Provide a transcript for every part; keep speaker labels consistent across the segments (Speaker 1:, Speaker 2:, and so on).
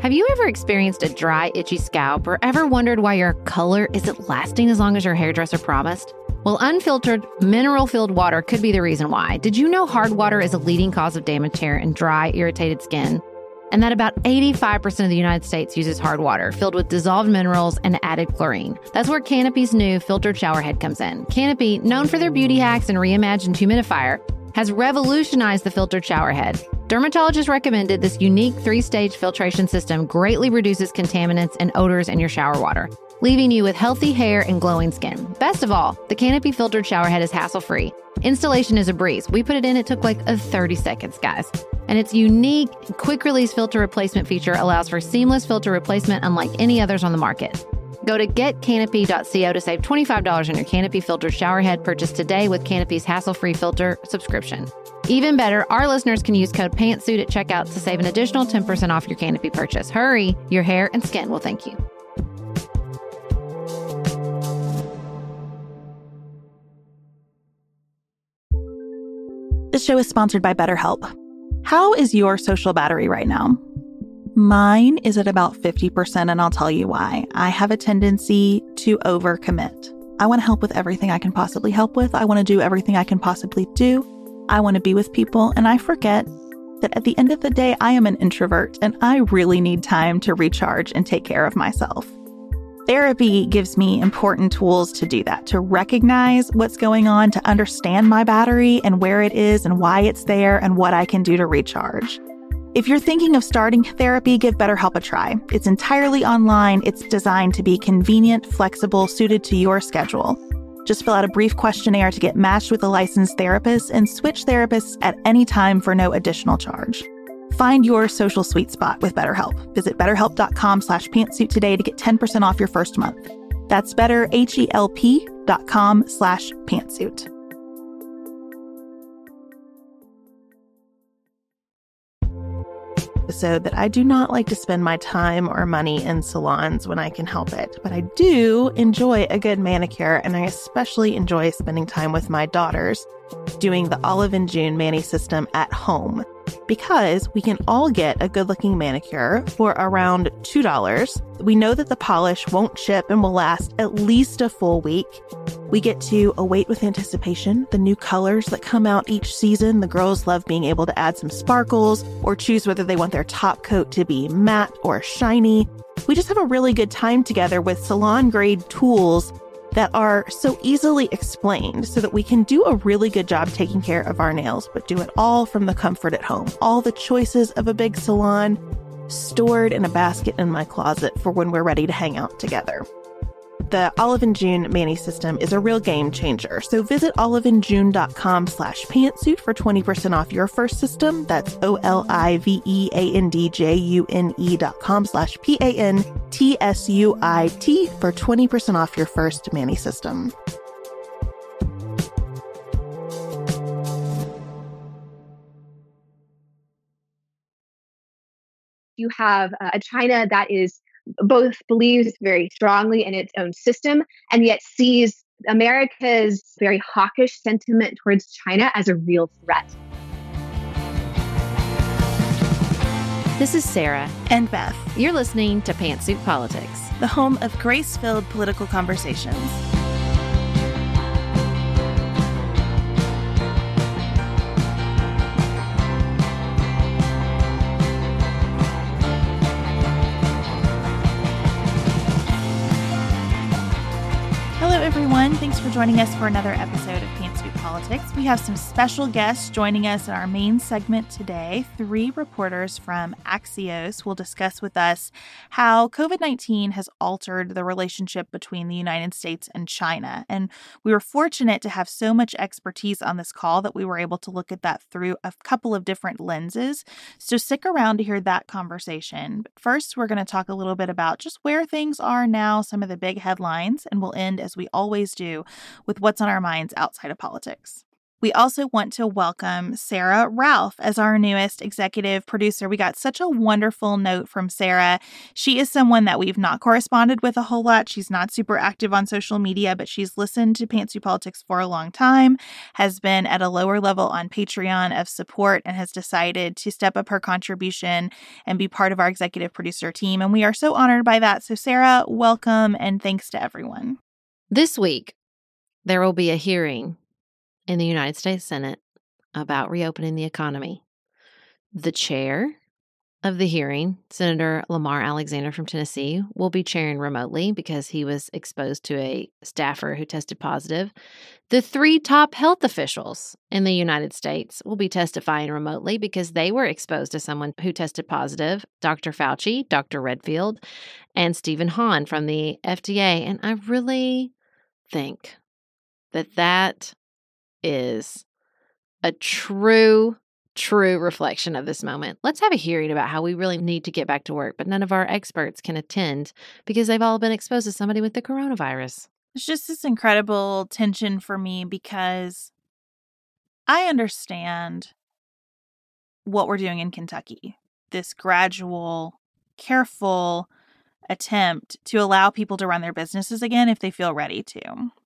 Speaker 1: Have you ever experienced a dry, itchy scalp or ever wondered why your color isn't lasting as long as your hairdresser promised? Well, unfiltered, mineral-filled water could be the reason why. Did you know hard water is a leading cause of damaged hair and dry, irritated skin? And that about 85% of the United States uses hard water filled with dissolved minerals and added chlorine. That's where Canopy's new filtered shower head comes in. Canopy, known for their beauty hacks and reimagined humidifier, has revolutionized the filtered shower head. Dermatologists recommended this unique 3-stage filtration system greatly reduces contaminants and odors in your shower water, leaving you with healthy hair and glowing skin. Best of all, the Canopy filtered shower head is hassle-free. Installation is a breeze. We put it in, it took like 30 seconds, guys. And its unique quick-release filter replacement feature allows for seamless filter replacement unlike any others on the market. Go to getcanopy.co to save $25 on your Canopy filtered shower head purchase today with Canopy's hassle-free filter subscription. Even better, our listeners can use code PANTSUIT at checkout to save an additional 10% off your Canopy purchase. Hurry, your hair and skin will thank you.
Speaker 2: This show is sponsored by BetterHelp. How is your social battery right now? Mine is at about 50%, and I'll tell you why. I have a tendency to overcommit. I want to help with everything I can possibly help with. I want to do everything I can possibly do. I want to be with people, and I forget that at the end of the day, I am an introvert, and I really need time to recharge and take care of myself. Therapy gives me important tools to do that, to recognize what's going on, to understand my battery and where it is and why it's there and what I can do to recharge. If you're thinking of starting therapy, give BetterHelp a try. It's entirely online. It's designed to be convenient, flexible, suited to your schedule. Just fill out a brief questionnaire to get matched with a licensed therapist and switch therapists at any time for no additional charge. Find your social sweet spot with BetterHelp. Visit betterhelp.com/pantsuit today to get 10% off your first month. That's betterhelp.com/pantsuit. Episode that I do not like to spend my time or money in salons when I can help it, but I do enjoy a good manicure, and I especially enjoy spending time with my daughters doing the Olive & June Mani system at home, because we can all get a good-looking manicure for around $2. We know that the polish won't chip and will last at least a full week. We get to await with anticipation the new colors that come out each season. The girls love being able to add some sparkles or choose whether they want their top coat to be matte or shiny. We just have a really good time together with salon-grade tools that are so easily explained so that we can do a really good job taking care of our nails, but do it all from the comfort at home. All the choices of a big salon stored in a basket in my closet for when we're ready to hang out together. The Olive & June Mani system is a real game changer. So visit oliveandjune.com/pantsuit for 20% off your first system. That's oliveandjune.com/pantsuit for 20% off your first Mani system.
Speaker 3: You have a China that is both believes very strongly in its own system and yet sees America's very hawkish sentiment towards China as a real threat.
Speaker 1: This is Sarah
Speaker 2: And Beth.
Speaker 1: You're listening to Pantsuit Politics,
Speaker 2: The home of grace-filled political conversations. Hello, everyone. Thanks for joining us for another episode of Pantsuit Politics. We have some special guests joining us in our main segment today. 3 reporters from Axios will discuss with us how COVID-19 has altered the relationship between the United States and China. And we were fortunate to have so much expertise on this call that we were able to look at that through a couple of different lenses. So stick around to hear that conversation. But first, we're going to talk a little bit about just where things are now, some of the big headlines, and we'll end, as we always do, with what's on our minds outside of politics. We also want to welcome Sarah Ralph as our newest executive producer. We got such a wonderful note from Sarah. She is someone that we've not corresponded with a whole lot. She's not super active on social media, but she's listened to Pantsuit Politics for a long time, has been at a lower level on Patreon of support, and has decided to step up her contribution and be part of our executive producer team. And we are so honored by that. So Sarah, welcome, and thanks to everyone.
Speaker 1: This week, there will be a hearing in the United States Senate about reopening the economy. The chair of the hearing, Senator Lamar Alexander from Tennessee, will be chairing remotely because he was exposed to a staffer who tested positive. The 3 top health officials in the United States will be testifying remotely because they were exposed to someone who tested positive, Dr. Fauci, Dr. Redfield, and Stephen Hahn from the FDA. And I really think that is a true reflection of this moment. Let's have a hearing about how we really need to get back to work, but none of our experts can attend because they've all been exposed to somebody with the coronavirus.
Speaker 2: It's just this incredible tension for me because I understand what we're doing in Kentucky, this gradual, careful attempt to allow people to run their businesses again if they feel ready to.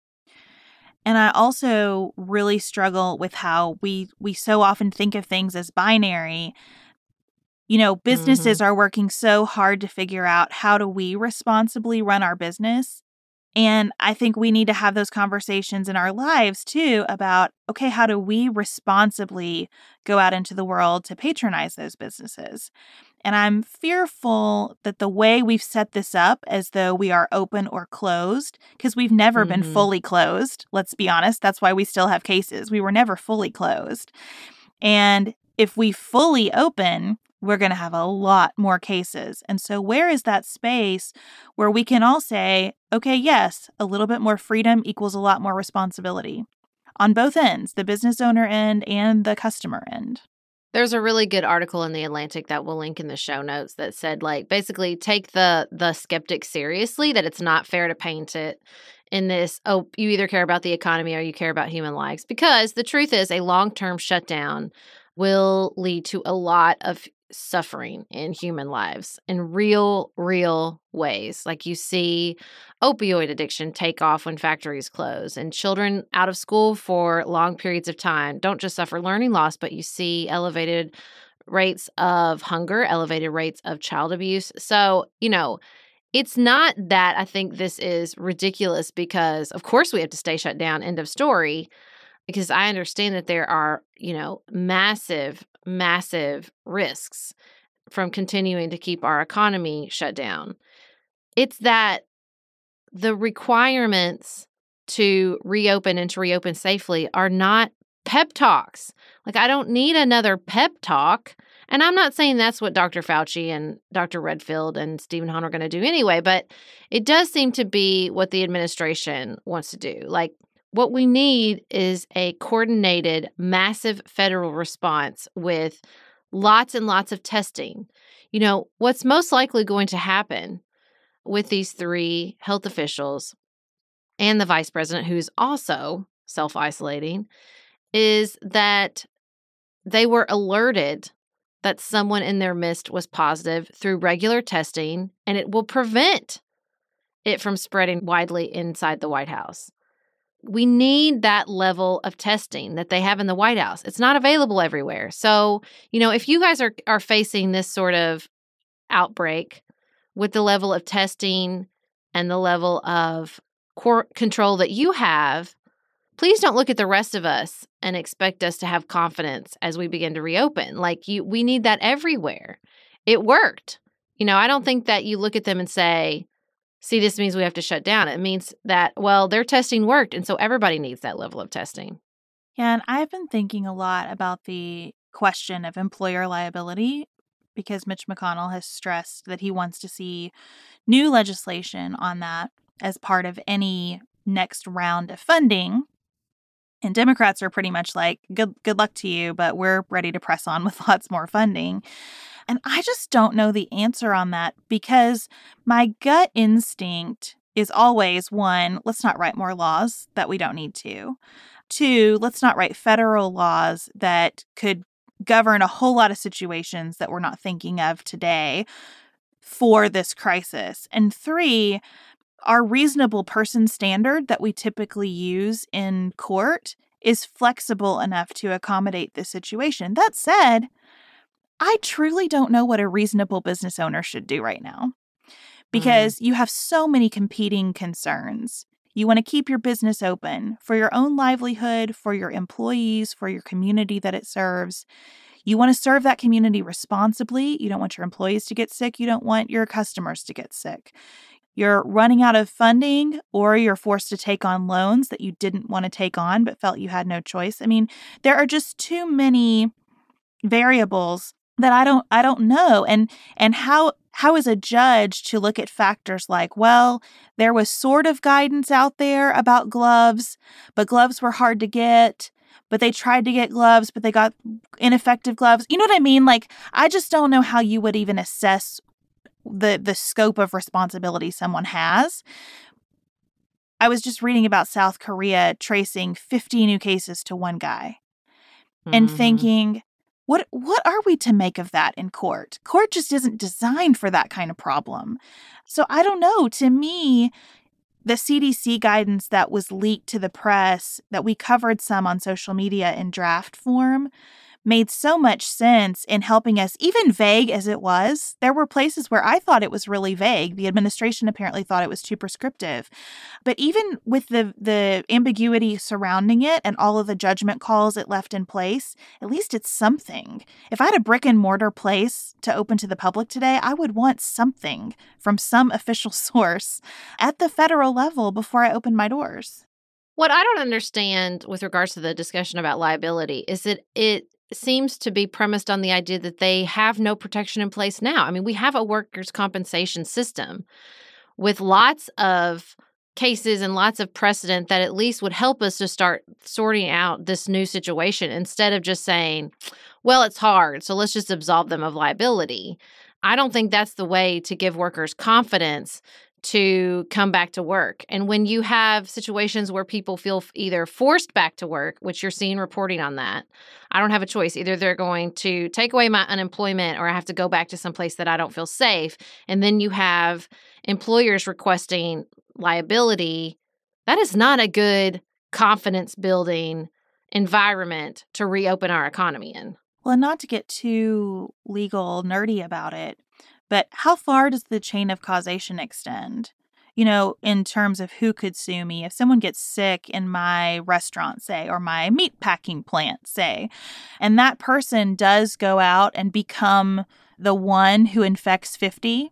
Speaker 2: And I also really struggle with how we so often think of things as binary. You know, businesses are working so hard to figure out how do we responsibly run our business. And I think we need to have those conversations in our lives too about, okay, how do we responsibly go out into the world to patronize those businesses? And I'm fearful that the way we've set this up as though we are open or closed, because we've never been fully closed. Let's be honest. That's why we still have cases. We were never fully closed. And if we fully open, we're going to have a lot more cases. And so where is that space where we can all say, okay, yes, a little bit more freedom equals a lot more responsibility on both ends, the business owner end and the customer end?
Speaker 1: There's a really good article in The Atlantic that we'll link in the show notes that said, like, basically take the skeptic seriously, that it's not fair to paint it in this, oh, you either care about the economy or you care about human lives. Because the truth is a long-term shutdown will lead to a lot of suffering in human lives in real ways. Like you see opioid addiction take off when factories close, and children out of school for long periods of time don't just suffer learning loss, but you see elevated rates of hunger, elevated rates of child abuse. So, you know, it's not that I think this is ridiculous because, of course, we have to stay shut down, end of story, because I understand that there are, you know, massive risks from continuing to keep our economy shut down. It's that the requirements to reopen and to reopen safely are not pep talks. Like, I don't need another pep talk. And I'm not saying that's what Dr. Fauci and Dr. Redfield and Stephen Hahn are going to do anyway, but it does seem to be what the administration wants to do. Like, what we need is a coordinated, massive federal response with lots and lots of testing. You know, what's most likely going to happen with these 3 health officials and the vice president, who's also self-isolating, is that they were alerted that someone in their midst was positive through regular testing, and it will prevent it from spreading widely inside the White House. We need that level of testing that they have in the White House. It's not available everywhere. So, you know, if you guys are facing this sort of outbreak with the level of testing and the level of control that you have, please don't look at the rest of us and expect us to have confidence as we begin to reopen. Like, we need that everywhere. It worked. You know, I don't think that you look at them and say, see, this means we have to shut down. It means that, well, their testing worked, and so everybody needs that level of testing.
Speaker 2: Yeah, and I've been thinking a lot about the question of employer liability because Mitch McConnell has stressed that he wants to see new legislation on that as part of any next round of funding. And Democrats are pretty much like, good luck to you, but we're ready to press on with lots more funding. And I just don't know the answer on that because my gut instinct is always, one, let's not write more laws that we don't need to. 2, let's not write federal laws that could govern a whole lot of situations that we're not thinking of today for this crisis. And 3, our reasonable person standard that we typically use in court is flexible enough to accommodate this situation. That said, I truly don't know what a reasonable business owner should do right now, because you have so many competing concerns. You want to keep your business open for your own livelihood, for your employees, for your community that it serves. You want to serve that community responsibly. You don't want your employees to get sick. You don't want your customers to get sick. You're running out of funding, or you're forced to take on loans that you didn't want to take on but felt you had no choice. I mean, there are just too many variables that I don't know. And how is a judge to look at factors like, well, there was sort of guidance out there about gloves, but gloves were hard to get, but they tried to get gloves, but they got ineffective gloves. You know what I mean? Like, I just don't know how you would even assess the scope of responsibility someone has. I was just reading about South Korea tracing 50 new cases to one guy and thinking, what are we to make of that in court? Court just isn't designed for that kind of problem. So I don't know. To me, the CDC guidance that was leaked to the press, that we covered some on social media in draft form, made so much sense in helping us, even vague as it was. There were places where I thought it was really vague. The administration apparently thought it was too prescriptive. But even with the ambiguity surrounding it and all of the judgment calls it left in place, at least it's something. If I had a brick and mortar place to open to the public today, I would want something from some official source at the federal level before I open my doors.
Speaker 1: What I don't understand with regards to the discussion about liability is that it seems to be premised on the idea that they have no protection in place now. I mean, we have a workers' compensation system with lots of cases and lots of precedent that at least would help us to start sorting out this new situation instead of just saying, well, it's hard, so let's just absolve them of liability. I don't think that's the way to give workers confidence to come back to work. And when you have situations where people feel either forced back to work, which you're seeing reporting on that, I don't have a choice. Either they're going to take away my unemployment or I have to go back to some place that I don't feel safe. And then you have employers requesting liability. That is not a good confidence building environment to reopen our economy in.
Speaker 2: Well, and not to get too legal nerdy about it, but how far does the chain of causation extend? You know, in terms of who could sue me. If someone gets sick in my restaurant, say, or my meat packing plant, say, and that person does go out and become the one who infects 50,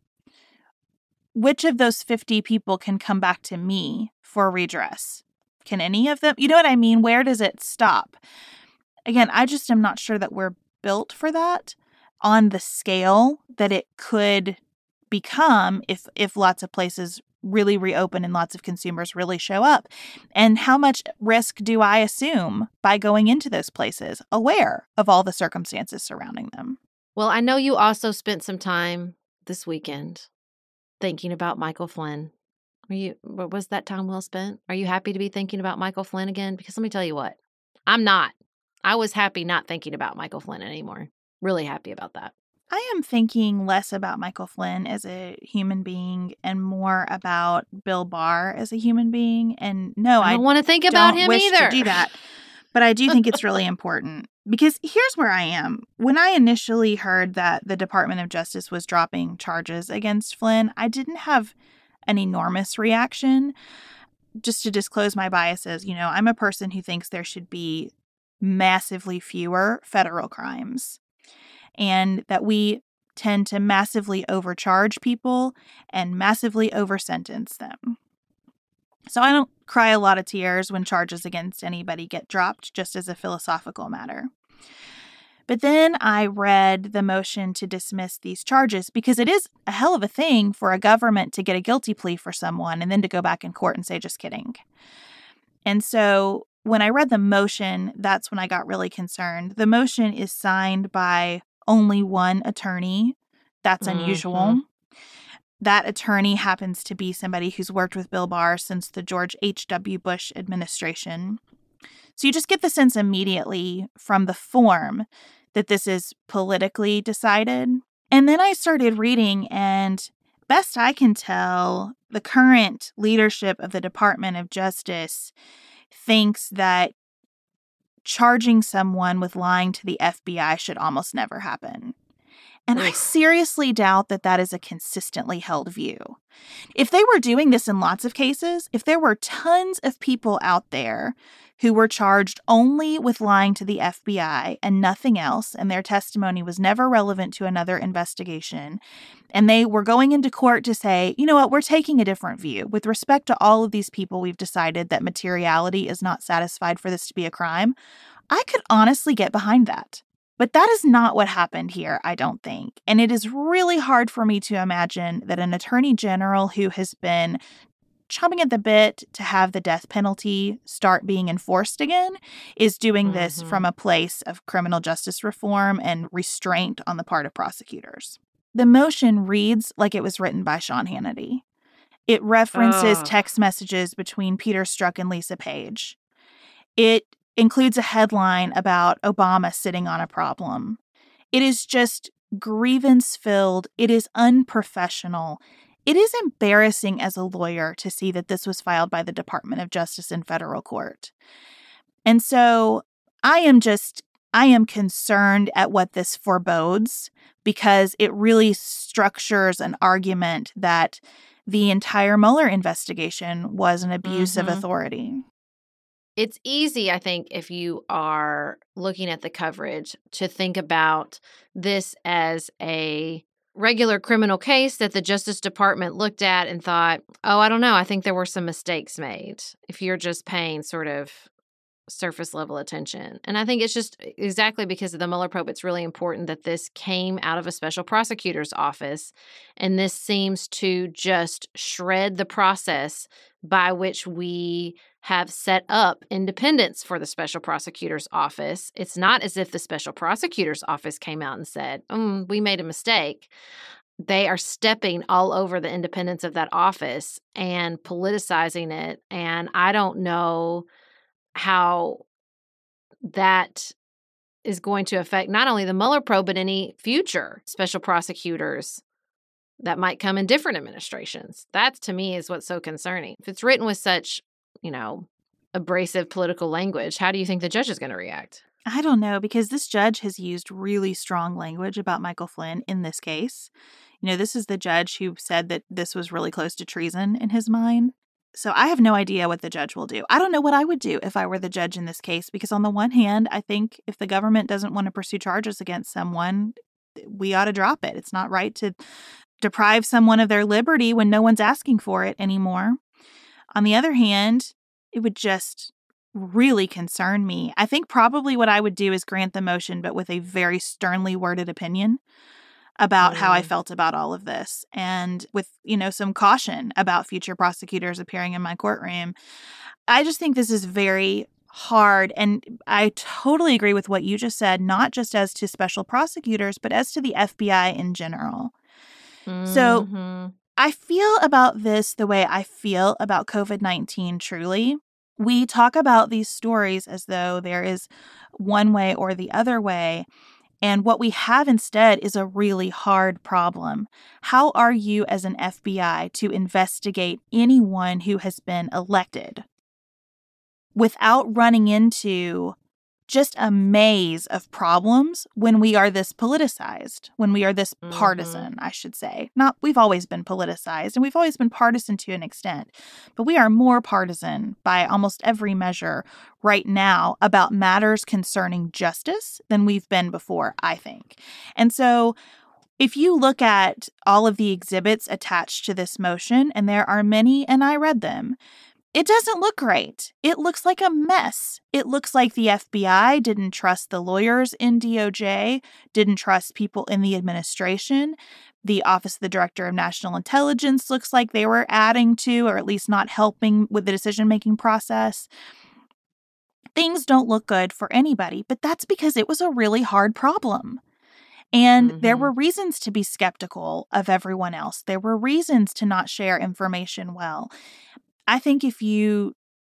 Speaker 2: which of those 50 people can come back to me for redress? Can any of them? You know what I mean? Where does it stop? Again, I just am not sure that we're built for that on the scale that it could become if lots of places really reopen and lots of consumers really show up. And how much risk do I assume by going into those places, aware of all the circumstances surrounding them?
Speaker 1: Well, I know you also spent some time this weekend thinking about Michael Flynn. Was that time well spent? Are you happy to be thinking about Michael Flynn again? Because let me tell you what, I'm not. I was happy not thinking about Michael Flynn anymore. Really happy about that.
Speaker 2: I am thinking less about Michael Flynn as a human being and more about Bill Barr as a human being. And no, I
Speaker 1: don't want to think about him
Speaker 2: wish
Speaker 1: either.
Speaker 2: To do that. But I do think it's really important because here's where I am. When I initially heard that the Department of Justice was dropping charges against Flynn, I didn't have an enormous reaction. Just to disclose my biases, you know, I'm a person who thinks there should be massively fewer federal crimes, and that we tend to massively overcharge people and massively oversentence them. So I don't cry a lot of tears when charges against anybody get dropped, just as a philosophical matter. But then I read the motion to dismiss these charges because it is a hell of a thing for a government to get a guilty plea for someone and then to go back in court and say, just kidding. And so when I read the motion, that's when I got really concerned. The motion is signed by only one attorney. That's unusual. That attorney happens to be somebody who's worked with Bill Barr since the George H.W. Bush administration. So you just get the sense immediately from the form that this is politically decided. And then I started reading, and best I can tell, the current leadership of the Department of Justice thinks that charging someone with lying to the FBI should almost never happen. And I seriously doubt that that is a consistently held view. If they were doing this in lots of cases, if there were tons of people out there who were charged only with lying to the FBI and nothing else, and their testimony was never relevant to another investigation, and they were going into court to say, you know what, we're taking a different view. With respect to all of these people, we've decided that materiality is not satisfied for this to be a crime. I could honestly get behind that. But that is not what happened here, I don't think. And it is really hard for me to imagine that an attorney general who has been chomping at the bit to have the death penalty start being enforced again is doing this from a place of criminal justice reform and restraint on the part of prosecutors. The motion reads like it was written by Sean Hannity. It references text messages between Peter Strzok and Lisa Page. It includes a headline about Obama sitting on a problem. It is just grievance-filled. It is unprofessional. It is embarrassing as a lawyer to see that this was filed by the Department of Justice in federal court. And so I am concerned at what this forebodes, because it really structures an argument that the entire Mueller investigation was an abuse of authority.
Speaker 1: It's easy, I think, if you are looking at the coverage, to think about this as a regular criminal case that the Justice Department looked at and thought, oh, I don't know, I think there were some mistakes made, if you're just paying sort of surface level attention. And I think it's just exactly because of the Mueller probe, it's really important that this came out of a special prosecutor's office. And this seems to just shred the process by which we have set up independence for the special prosecutor's office. It's not as if the special prosecutor's office came out and said, we made a mistake. They are stepping all over the independence of that office and politicizing it. And I don't know how that is going to affect not only the Mueller probe, but any future special prosecutors that might come in different administrations. That, to me, is what's so concerning. If it's written with such, abrasive political language, how do you think the judge is going to react?
Speaker 2: I don't know, because this judge has used really strong language about Michael Flynn in this case. This is the judge who said that this was really close to treason in his mind. So I have no idea what the judge will do. I don't know what I would do if I were the judge in this case, because on the one hand, I think if the government doesn't want to pursue charges against someone, we ought to drop it. It's not right to deprive someone of their liberty when no one's asking for it anymore. On the other hand, it would just really concern me. I think probably what I would do is grant the motion, but with a very sternly worded opinion about how I felt about all of this, and with, some caution about future prosecutors appearing in my courtroom. I just think this is very hard, and I totally agree with what you just said, not just as to special prosecutors, but as to the FBI in general. So I feel about this the way I feel about COVID-19, truly. We talk about these stories as though there is one way or the other way. And what we have instead is a really hard problem. How are you as an FBI to investigate anyone who has been elected without running into just a maze of problems when we are this politicized, when we are this partisan, I should say? We've always been politicized and we've always been partisan to an extent, but we are more partisan by almost every measure right now about matters concerning justice than we've been before, I think. And so if you look at all of the exhibits attached to this motion, and there are many, and I read them, it doesn't look great. It looks like a mess. It looks like the FBI didn't trust the lawyers in DOJ, didn't trust people in the administration. The Office of the Director of National Intelligence looks like they were adding to, or at least not helping with the decision-making process. Things don't look good for anybody, but that's because it was a really hard problem. And there were reasons to be skeptical of everyone else. There were reasons to not share information well. I think if you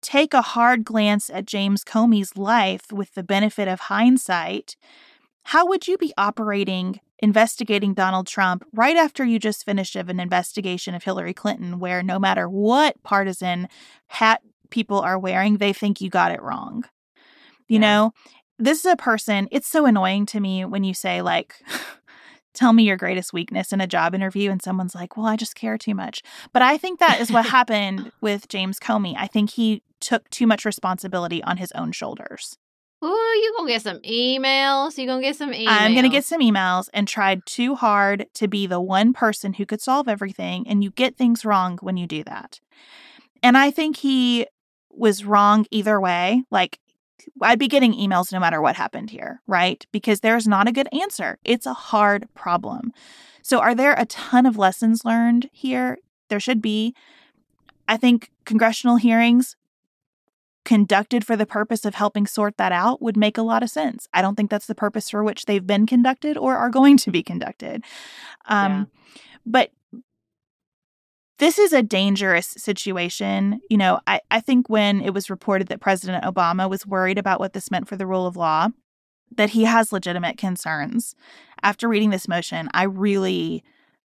Speaker 2: take a hard glance at James Comey's life with the benefit of hindsight, how would you be operating investigating Donald Trump right after you just finished an investigation of Hillary Clinton, where no matter what partisan hat people are wearing, they think you got it wrong? You know, this is a person, it's so annoying to me when you say, like, tell me your greatest weakness in a job interview, and someone's like, well, I just care too much. But I think that is what happened with James Comey. I think he took too much responsibility on his own shoulders.
Speaker 1: Ooh, you gonna get some emails. You gonna get some emails.
Speaker 2: I'm gonna get some emails, and tried too hard to be the one person who could solve everything, and you get things wrong when you do that. And I think he was wrong either way. Like, I'd be getting emails no matter what happened here, right? Because there's not a good answer. It's a hard problem. So are there a ton of lessons learned here? There should be. I think congressional hearings conducted for the purpose of helping sort that out would make a lot of sense. I don't think that's the purpose for which they've been conducted or are going to be conducted. But this is a dangerous situation. You know, I think when it was reported that President Obama was worried about what this meant for the rule of law, that he has legitimate concerns. After reading this motion, I really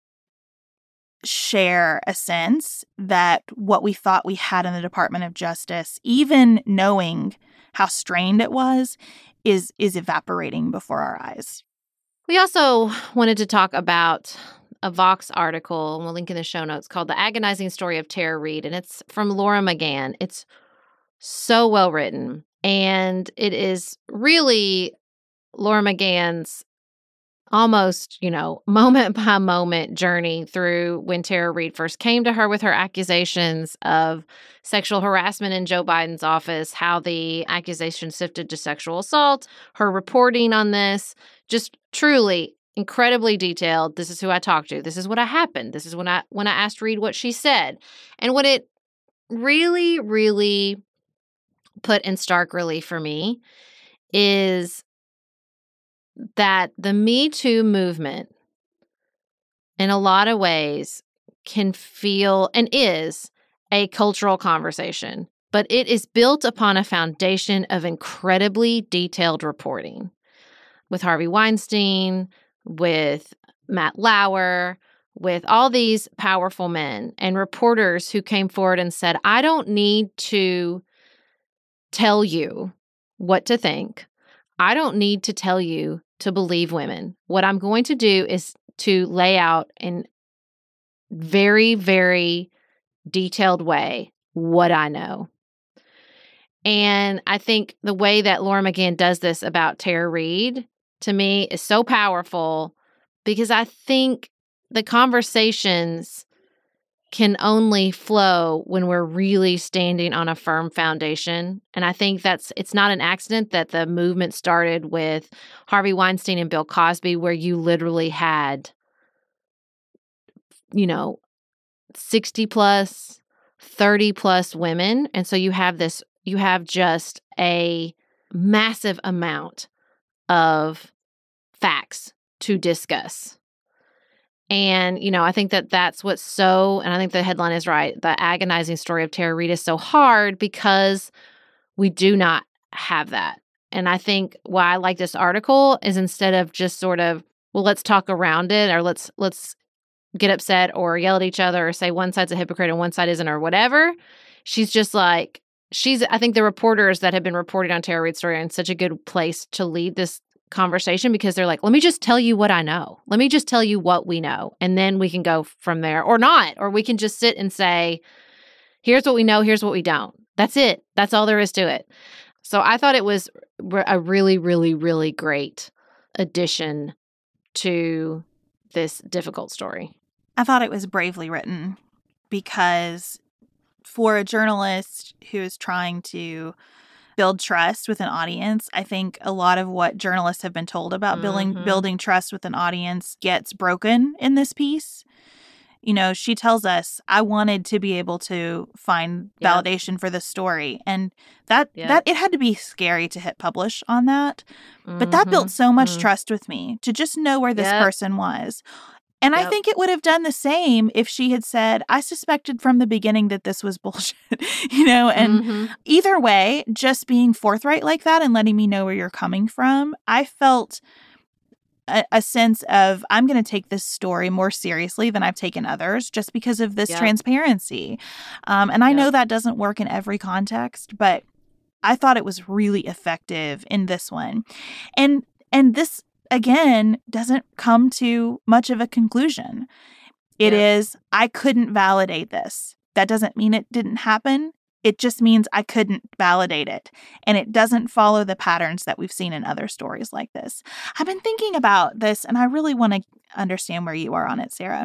Speaker 2: share a sense that what we thought we had in the Department of Justice, even knowing how strained it was, is evaporating before our eyes.
Speaker 1: We also wanted to talk about a Vox article, and we'll link in the show notes, called The Agonizing Story of Tara Reade, and it's from Laura McGann. It's so well written, and it is really Laura McGann's almost, moment by moment journey through when Tara Reade first came to her with her accusations of sexual harassment in Joe Biden's office, how the accusation shifted to sexual assault, her reporting on this, just truly incredibly detailed. This is who I talked to. This is what happened. This is when I asked Reade what she said. And what it really, really put in stark relief for me is that the Me Too movement, in a lot of ways, can feel and is a cultural conversation, but it is built upon a foundation of incredibly detailed reporting. With Harvey Weinstein, with Matt Lauer, with all these powerful men and reporters who came forward and said, I don't need to tell you what to think. I don't need to tell you to believe women. What I'm going to do is to lay out in very, very detailed way what I know. And I think the way that Laura McGann does this about Tara Reade, to me, is so powerful, because I think the conversations can only flow when we're really standing on a firm foundation. And I think it's not an accident that the movement started with Harvey Weinstein and Bill Cosby, where you literally had, 60 plus, 30 plus women. And so you have just a massive amount of facts to discuss. And, I think that's what's so, and I think the headline is right, The Agonizing Story of Tara Reade is so hard because we do not have that. And I think why I like this article is, instead of just sort of, well, let's talk around it, or let's get upset or yell at each other or say one side's a hypocrite and one side isn't, or whatever, she's just like, I think the reporters that have been reporting on Tara Reade's story are in such a good place to lead this conversation, because they're like, let me just tell you what I know. Let me just tell you what we know. And then we can go from there, or not. Or we can just sit and say, here's what we know, here's what we don't. That's it. That's all there is to it. So I thought it was a really, really, really great addition to this difficult story.
Speaker 2: I thought it was bravely written, because for a journalist who is trying to build trust with an audience, I think a lot of what journalists have been told about building trust with an audience gets broken in this piece. She tells us, I wanted to be able to find validation for this story. And that it had to be scary to hit publish on that. But that built so much trust with me, to just know where this person was. And I think it would have done the same if she had said, I suspected from the beginning that this was bullshit, and either way, just being forthright like that and letting me know where you're coming from, I felt a sense of, I'm going to take this story more seriously than I've taken others just because of this transparency. And I know that doesn't work in every context, but I thought it was really effective in this one. And this, again, doesn't come to much of a conclusion. It is, I couldn't validate this. That doesn't mean it didn't happen. It just means I couldn't validate it. And it doesn't follow the patterns that we've seen in other stories like this. I've been thinking about this, and I really want to understand where you are on it, Sarah.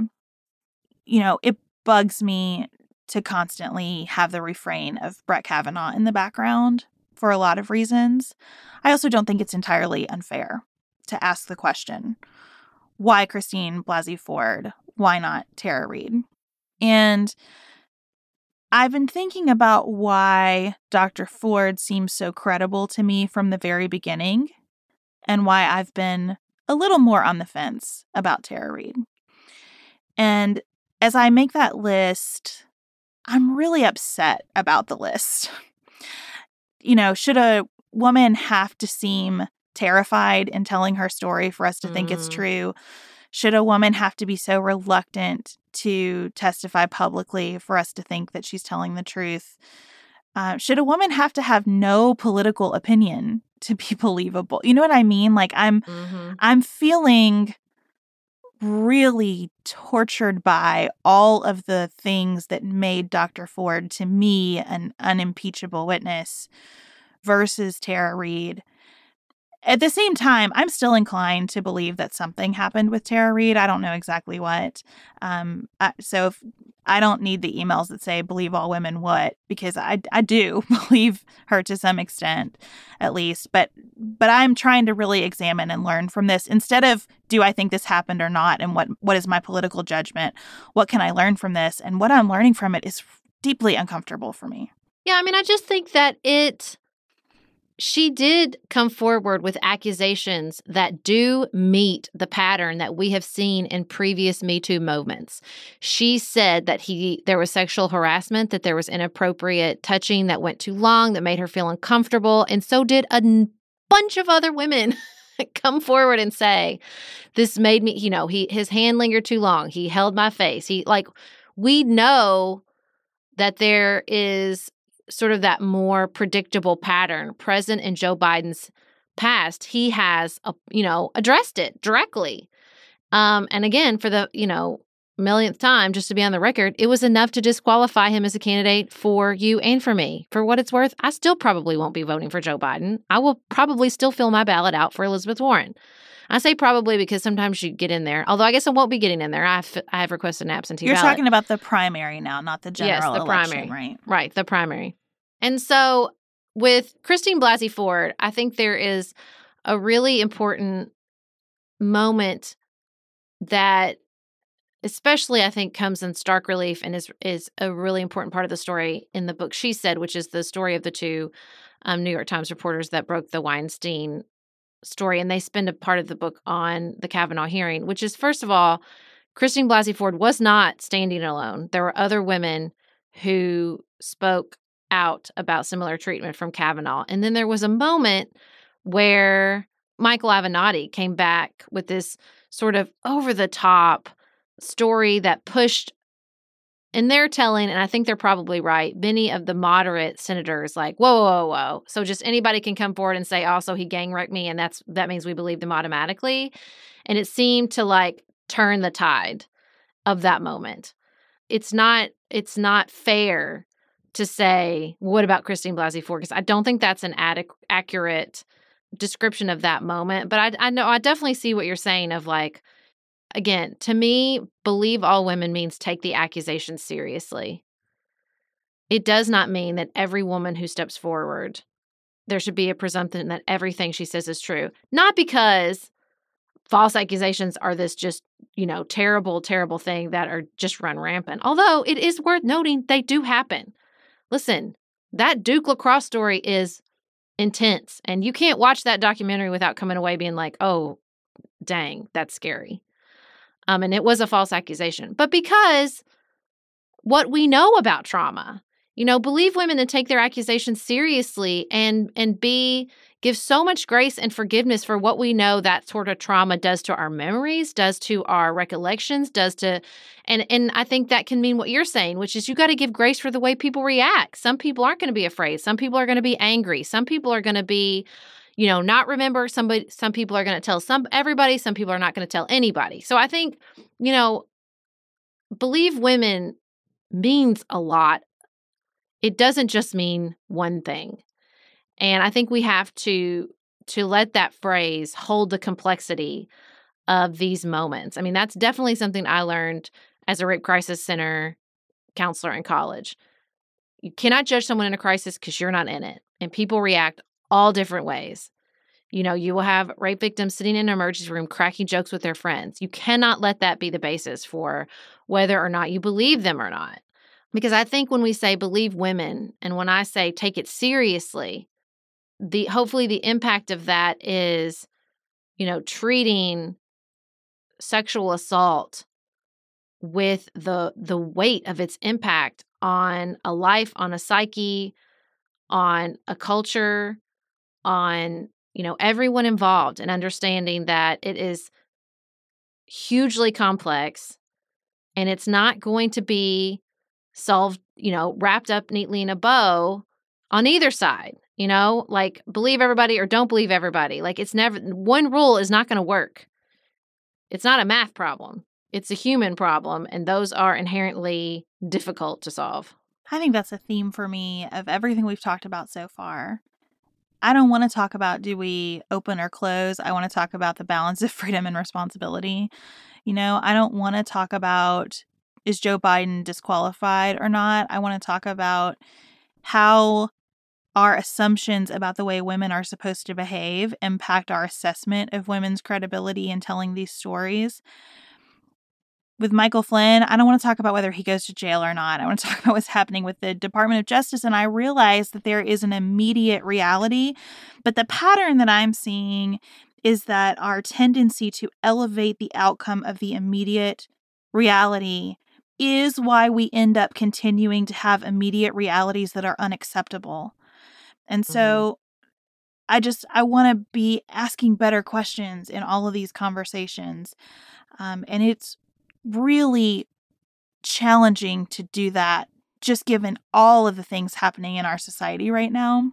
Speaker 2: It bugs me to constantly have the refrain of Brett Kavanaugh in the background for a lot of reasons. I also don't think it's entirely unfair to ask the question, why Christine Blasey Ford? Why not Tara Reade? And I've been thinking about why Dr. Ford seems so credible to me from the very beginning and why I've been a little more on the fence about Tara Reade. And as I make that list, I'm really upset about the list. Should a woman have to seem terrified in telling her story for us to think it's true? Should a woman have to be so reluctant to testify publicly for us to think that she's telling the truth? Should a woman have to have no political opinion to be believable? You know what I mean? Like I'm feeling really tortured by all of the things that made Dr. Ford, to me, an unimpeachable witness versus Tara Reade. At the same time, I'm still inclined to believe that something happened with Tara Reade. I don't know exactly what. So if I don't need the emails that say believe all women what, because I do believe her to some extent, at least. But I'm trying to really examine and learn from this instead of do I think this happened or not, and what is my political judgment? What can I learn from this? And what I'm learning from it is deeply uncomfortable for me.
Speaker 1: Yeah, I just think that she did come forward with accusations that do meet the pattern that we have seen in previous Me Too moments. She said that there was sexual harassment, that there was inappropriate touching that went too long, that made her feel uncomfortable. And so did a bunch of other women come forward and say, this made me, his hand lingered too long. He held my face. We know that there is sort of that more predictable pattern present in Joe Biden's past. He has, addressed it directly. And again, for the, millionth time, just to be on the record, it was enough to disqualify him as a candidate for you and for me. For what it's worth, I still probably won't be voting for Joe Biden. I will probably still fill my ballot out for Elizabeth Warren. I say probably because sometimes you get in there, although I guess I won't be getting in there. I have requested an absentee ballot.
Speaker 2: You're talking about the primary now, not the general election,
Speaker 1: primary.
Speaker 2: Right?
Speaker 1: Right, the primary. And so with Christine Blasey Ford, I think there is a really important moment that especially I think comes in stark relief and is a really important part of the story in the book She Said, which is the story of the two New York Times reporters that broke the Weinstein story. And they spend a part of the book on the Kavanaugh hearing, which is, first of all, Christine Blasey Ford was not standing alone. There were other women who spoke out about similar treatment from Kavanaugh. And then there was a moment where Michael Avenatti came back with this sort of over-the-top story that pushed, in their telling, and I think they're probably right, many of the moderate senators like, whoa. So just anybody can come forward and say, also, he gang raped me, and that means we believe them automatically. And it seemed to turn the tide of that moment. It's not fair to say, what about Christine Blasey Ford? Because I don't think that's an accurate description of that moment. But I know I definitely see what you're saying of again, to me, believe all women means take the accusations seriously. It does not mean that every woman who steps forward, there should be a presumption that everything she says is true. Not because false accusations are this just, terrible, terrible thing that are just run rampant. Although it is worth noting they do happen. Listen, that Duke lacrosse story is intense. And you can't watch that documentary without coming away being like, oh, dang, that's scary. And it was a false accusation. But because what we know about trauma, believe women and take their accusations seriously and give so much grace and forgiveness for what we know that sort of trauma does to our memories, does to our recollections, and I think that can mean what you're saying, which is you got to give grace for the way people react. Some people aren't going to be afraid. Some people are going to be angry. Some people are going to be, not remember. Some people are going to tell everybody. Some people are not going to tell anybody. So I think, believe women means a lot. It doesn't just mean one thing. And I think we have to let that phrase hold the complexity of these moments. I mean, that's definitely something I learned as a rape crisis center counselor in college. You cannot judge someone in a crisis because you're not in it. And people react all different ways. You will have rape victims sitting in an emergency room cracking jokes with their friends. You cannot let that be the basis for whether or not you believe them or not. Because I think when we say believe women, and when I say take it seriously, hopefully the impact of that is, treating sexual assault with the weight of its impact on a life, on a psyche, on a culture, on, everyone involved, and understanding that it is hugely complex and it's not going to be solved, wrapped up neatly in a bow on either side, like believe everybody or don't believe everybody. Like it's never, one rule is not going to work. It's not a math problem. It's a human problem. And those are inherently difficult to solve.
Speaker 2: I think that's a theme for me of everything we've talked about so far. I don't want to talk about do we open or close. I want to talk about the balance of freedom and responsibility. I don't want to talk about is Joe Biden disqualified or not. I want to talk about how our assumptions about the way women are supposed to behave impact our assessment of women's credibility in telling these stories. With Michael Flynn, I don't want to talk about whether he goes to jail or not. I want to talk about what's happening with the Department of Justice. And I realize that there is an immediate reality, but the pattern that I'm seeing is that our tendency to elevate the outcome of the immediate reality is why we end up continuing to have immediate realities that are unacceptable. And so I want to be asking better questions in all of these conversations. And it's really challenging to do that, just given all of the things happening in our society right now.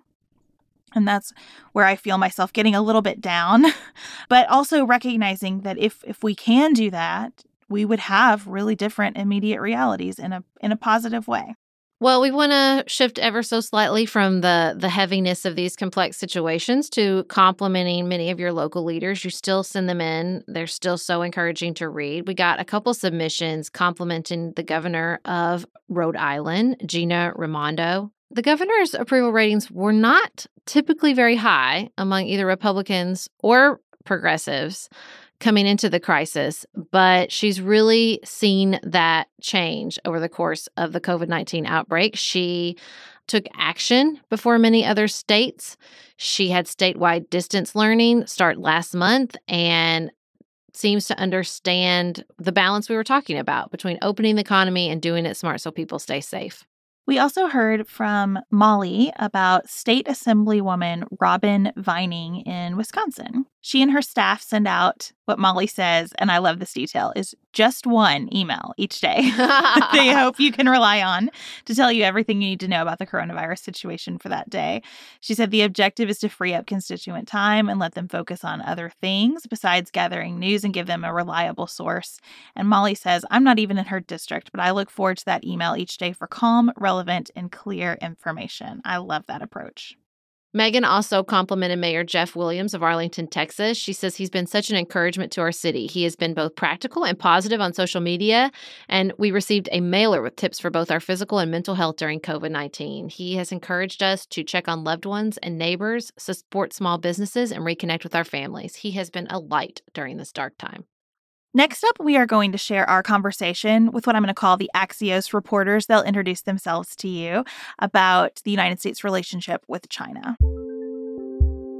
Speaker 2: And that's where I feel myself getting a little bit down, but also recognizing that if we can do that, we would have really different immediate realities in a positive way.
Speaker 1: Well, we want to shift ever so slightly from the heaviness of these complex situations to complimenting many of your local leaders. You still send them in. They're still so encouraging to read. We got a couple submissions complimenting the governor of Rhode Island, Gina Raimondo. The governor's approval ratings were not typically very high among either Republicans or progressives coming into the crisis, but she's really seen that change over the course of the COVID-19 outbreak. She took action before many other states. She had statewide distance learning start last month and seems to understand the balance we were talking about between opening the economy and doing it smart so people stay safe.
Speaker 2: We also heard from Molly about State Assemblywoman Robin Vining in Wisconsin. She and her staff send out what Molly says, and I love this detail, is just one email each day they hope you can rely on to tell you everything you need to know about the coronavirus situation for that day. She said the objective is to free up constituent time and let them focus on other things besides gathering news and give them a reliable source. And Molly says, I'm not even in her district, but I look forward to that email each day for calm, relevant, and clear information. I love that approach.
Speaker 1: Megan also complimented Mayor Jeff Williams of Arlington, Texas. She says he's been such an encouragement to our city. He has been both practical and positive on social media, and we received a mailer with tips for both our physical and mental health during COVID-19. He has encouraged us to check on loved ones and neighbors, support small businesses, and reconnect with our families. He has been a light during this dark time.
Speaker 2: Next up, we are going to share our conversation with what I'm going to call the Axios reporters. They'll introduce themselves to you about the United States' relationship with China.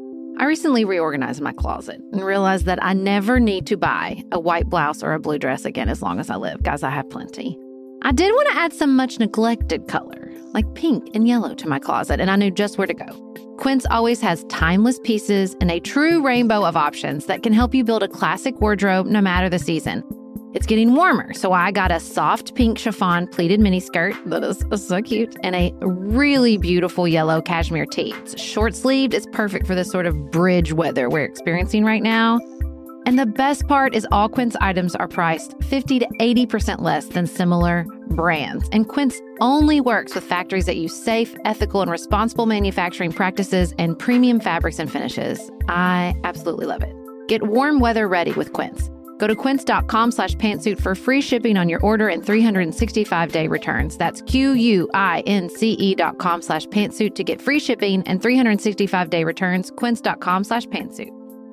Speaker 1: I recently reorganized my closet and realized that I never need to buy a white blouse or a blue dress again as long as I live. Guys, I have plenty. I did want to add some much neglected color, like pink and yellow, to my closet, and I knew just where to go. Quince always has timeless pieces and a true rainbow of options that can help you build a classic wardrobe no matter the season. It's getting warmer, so I got a soft pink chiffon pleated miniskirt that is so cute, and a really beautiful yellow cashmere tee. It's short-sleeved. It's perfect for this sort of bridge weather we're experiencing right now. And the best part is all Quince items are priced 50 to 80% less than similar brands. And Quince only works with factories that use safe, ethical, and responsible manufacturing practices and premium fabrics and finishes. I absolutely love it. Get warm weather ready with Quince. Go to quince.com/pantsuit for free shipping on your order and 365-day returns. That's QUINCE.com/pantsuit to get free shipping and 365-day returns. Quince.com/pantsuit.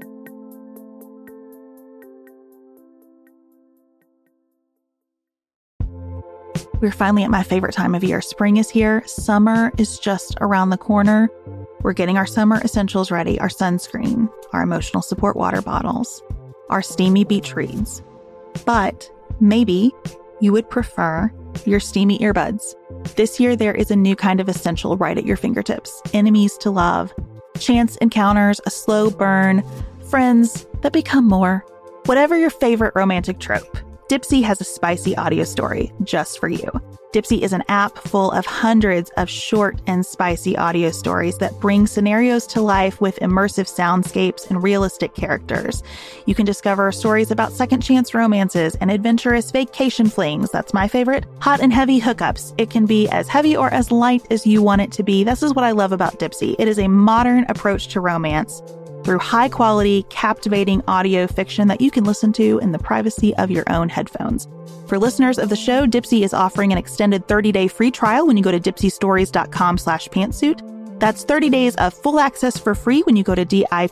Speaker 2: We're finally at my favorite time of year. Spring is here. Summer is just around the corner. We're getting our summer essentials ready, our sunscreen, our emotional support water bottles, our steamy beach reads. But maybe you would prefer your steamy earbuds. This year, there is a new kind of essential right at your fingertips. Enemies to love, chance encounters, a slow burn, friends that become more. Whatever your favorite romantic trope, Dipsea has a spicy audio story just for you. Dipsea is an app full of hundreds of short and spicy audio stories that bring scenarios to life with immersive soundscapes and realistic characters. You can discover stories about second chance romances and adventurous vacation flings. That's my favorite. Hot and heavy hookups. It can be as heavy or as light as you want it to be. This is what I love about Dipsea. It is a modern approach to romance through high-quality, captivating audio fiction that you can listen to in the privacy of your own headphones. For listeners of the show, Dipsea is offering an extended 30-day free trial when you go to dipseastories.com/pantsuit. That's 30 days of full access for free when you go to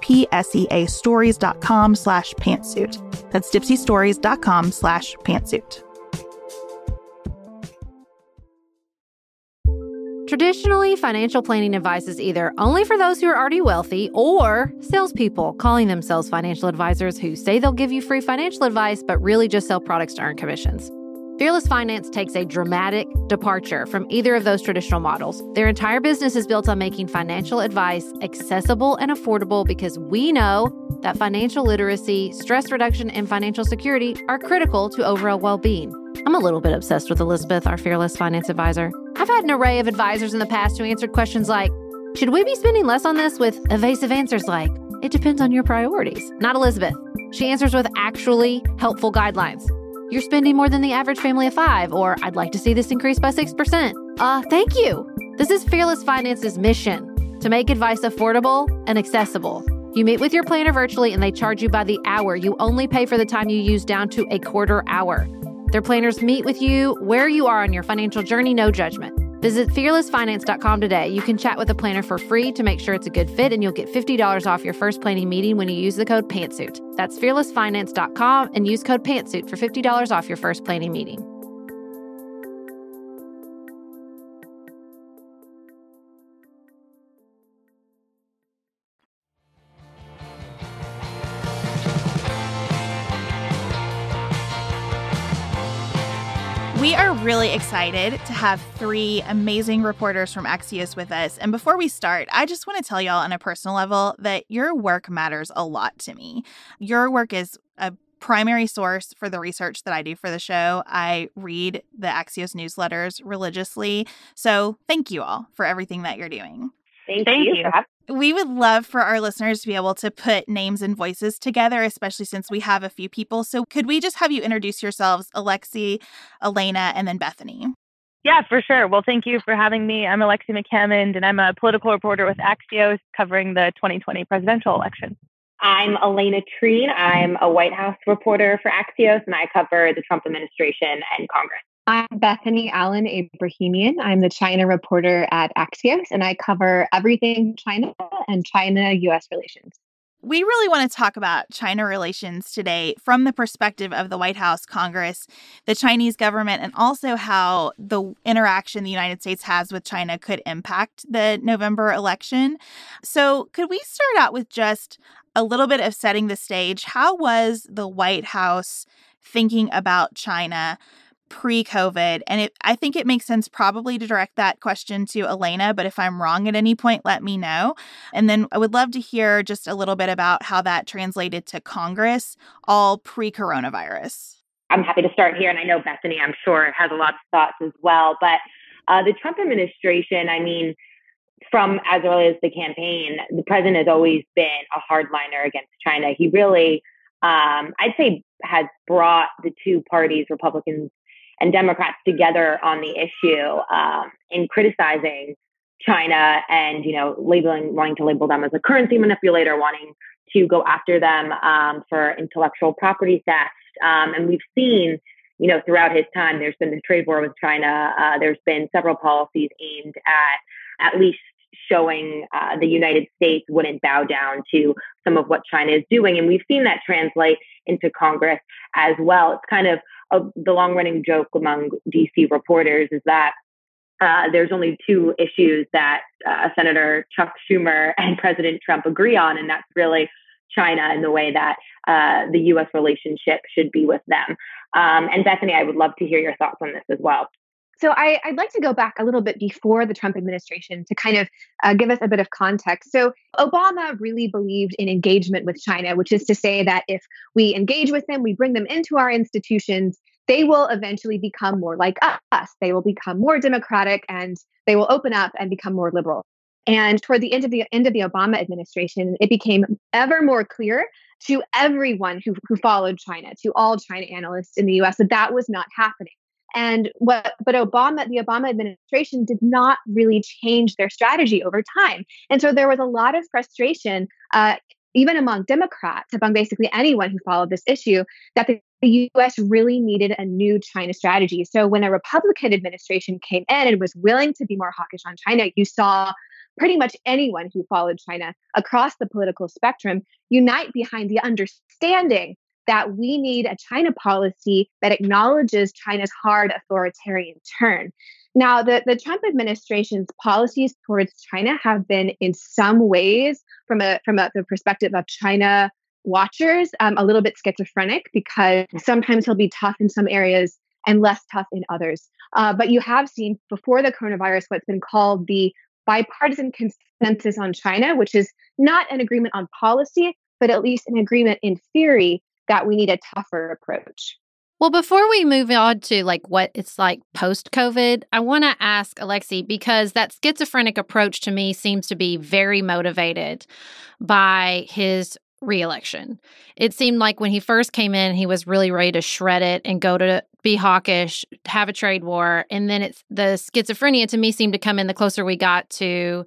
Speaker 2: dipseastories.com/pantsuit. That's dipseastories.com/pantsuit.
Speaker 1: Traditionally, financial planning advice is either only for those who are already wealthy or salespeople calling themselves financial advisors who say they'll give you free financial advice but really just sell products to earn commissions. Fearless Finance takes a dramatic departure from either of those traditional models. Their entire business is built on making financial advice accessible and affordable because we know that financial literacy, stress reduction, and financial security are critical to overall well-being. I'm a little bit obsessed with Elizabeth, our Fearless Finance advisor. I've had an array of advisors in the past who answered questions like, should we be spending less on this, with evasive answers like, it depends on your priorities. Not Elizabeth. She answers with actually helpful guidelines. You're spending more than the average family of 5, or I'd like to see this increase by 6%. Thank you. This is Fearless Finance's mission, to make advice affordable and accessible. You meet with your planner virtually and they charge you by the hour. You only pay for the time you use down to a quarter hour. Their planners meet with you where you are on your financial journey, no judgment. Visit fearlessfinance.com today. You can chat with a planner for free to make sure it's a good fit, and you'll get $50 off your first planning meeting when you use the code PANTSUIT. That's fearlessfinance.com and use code PANTSUIT for $50 off your first planning meeting.
Speaker 2: We are really excited to have 3 amazing reporters from Axios with us. And before we start, I just want to tell y'all on a personal level that your work matters a lot to me. Your work is a primary source for the research that I do for the show. I read the Axios newsletters religiously. So thank you all for everything that you're doing.
Speaker 3: Thank you.
Speaker 2: We would love for our listeners to be able to put names and voices together, especially since we have a few people. So could we just have you introduce yourselves, Alexi, Elena, and then Bethany?
Speaker 4: Yeah, for sure. Well, thank you for having me. I'm Alexi McCammond, and I'm a political reporter with Axios covering the 2020 presidential election.
Speaker 5: I'm Elena Treen. I'm a White House reporter for Axios, and I cover the Trump administration and Congress.
Speaker 3: I'm Bethany Allen Abrahamian. I'm the China reporter at Axios, and I cover everything China and China-U.S. relations.
Speaker 2: We really want to talk about China relations today from the perspective of the White House, Congress, the Chinese government, and also how the interaction the United States has with China could impact the November election. So could we start out with just a little bit of setting the stage? How was the White House thinking about China pre-COVID? And I think it makes sense probably to direct that question to Elena, but if I'm wrong at any point, let me know. And then I would love to hear just a little bit about how that translated to Congress, all pre-coronavirus.
Speaker 5: I'm happy to start here. And I know Bethany, I'm sure, has a lot of thoughts as well. But the Trump administration, I mean, from as early as the campaign, the president has always been a hardliner against China. He really, I'd say, has brought the two parties, Republicans and Democrats, together on the issue in criticizing China and, wanting to label them as a currency manipulator, wanting to go after them for intellectual property theft. And we've seen, throughout his time, there's been the trade war with China. There's been several policies aimed at least showing the United States wouldn't bow down to some of what China is doing. And we've seen that translate into Congress as well. It's kind of the long-running joke among DC reporters is that there's only two issues that Senator Chuck Schumer and President Trump agree on, and that's really China and the way that the U.S. relationship should be with them. And Bethany, I would love to hear your thoughts on this as well.
Speaker 3: So I'd like to go back a little bit before the Trump administration to kind of give us a bit of context. So Obama really believed in engagement with China, which is to say that if we engage with them, we bring them into our institutions, they will eventually become more like us. They will become more democratic and they will open up and become more liberal. And toward the end of the Obama administration, it became ever more clear to everyone who followed China, to all China analysts in the U.S., that was not happening. And the Obama administration did not really change their strategy over time. And so there was a lot of frustration, even among Democrats, among basically anyone who followed this issue, that the U.S. really needed a new China strategy. So when a Republican administration came in and was willing to be more hawkish on China, you saw pretty much anyone who followed China across the political spectrum unite behind the understanding that we need a China policy that acknowledges China's hard authoritarian turn. Now, the Trump administration's policies towards China have been, in some ways, from the perspective of China watchers, a little bit schizophrenic, because sometimes he'll be tough in some areas and less tough in others. But you have seen before the coronavirus what's been called the bipartisan consensus on China, which is not an agreement on policy, but at least an agreement in theory that we need a tougher approach.
Speaker 1: Well, before we move on to what it's like post-COVID, I want to ask Alexi, because that schizophrenic approach to me seems to be very motivated by his re-election. It seemed like when he first came in, he was really ready to shred it and go to be hawkish, have a trade war. And then the schizophrenia to me seemed to come in the closer we got to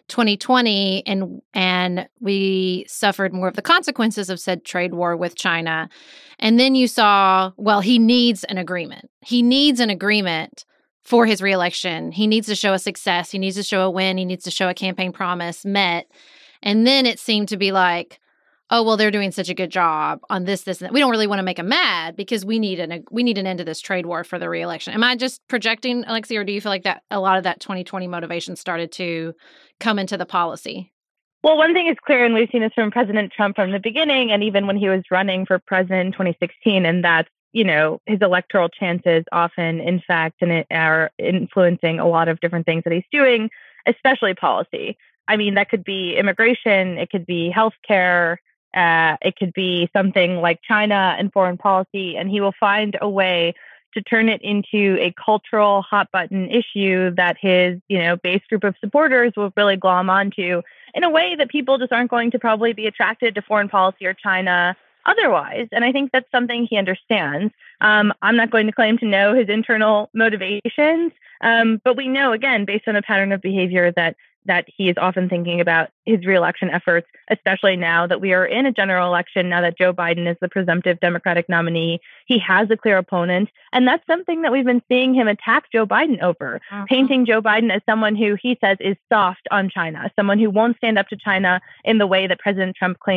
Speaker 1: 2020, and we suffered more of the consequences of said trade war with China. And then you saw, he needs an agreement. He needs an agreement for his reelection. He needs to show a success. He needs to show a win. He needs to show a campaign promise met. And then it seemed to be like, they're doing such a good job on this, and that. We don't really want to make them mad because we need an end to this trade war for the reelection. Am I just projecting, Alexi, or do you feel like that a lot of that 2020 motivation started to come into the policy?
Speaker 4: Well, one thing is clear, and we've seen this from President Trump from the beginning, and even when he was running for president in 2016, and that's, his electoral chances often, in fact, and are influencing a lot of different things that he's doing, especially policy. I mean, that could be immigration, it could be healthcare, it could be something like China and foreign policy, and he will find a way to turn it into a cultural hot button issue that his, base group of supporters will really glom onto in a way that people just aren't going to probably be attracted to foreign policy or China otherwise. And I think that's something he understands. I'm not going to claim to know his internal motivations, but we know, again, based on a pattern of behavior that he is often thinking about his reelection efforts, especially now that we are in a general election, now that Joe Biden is the presumptive Democratic nominee. He has a clear opponent. And that's something that we've been seeing him attack Joe Biden over, painting Joe Biden as someone who he says is soft on China, someone who won't stand up to China in the way that President Trump claims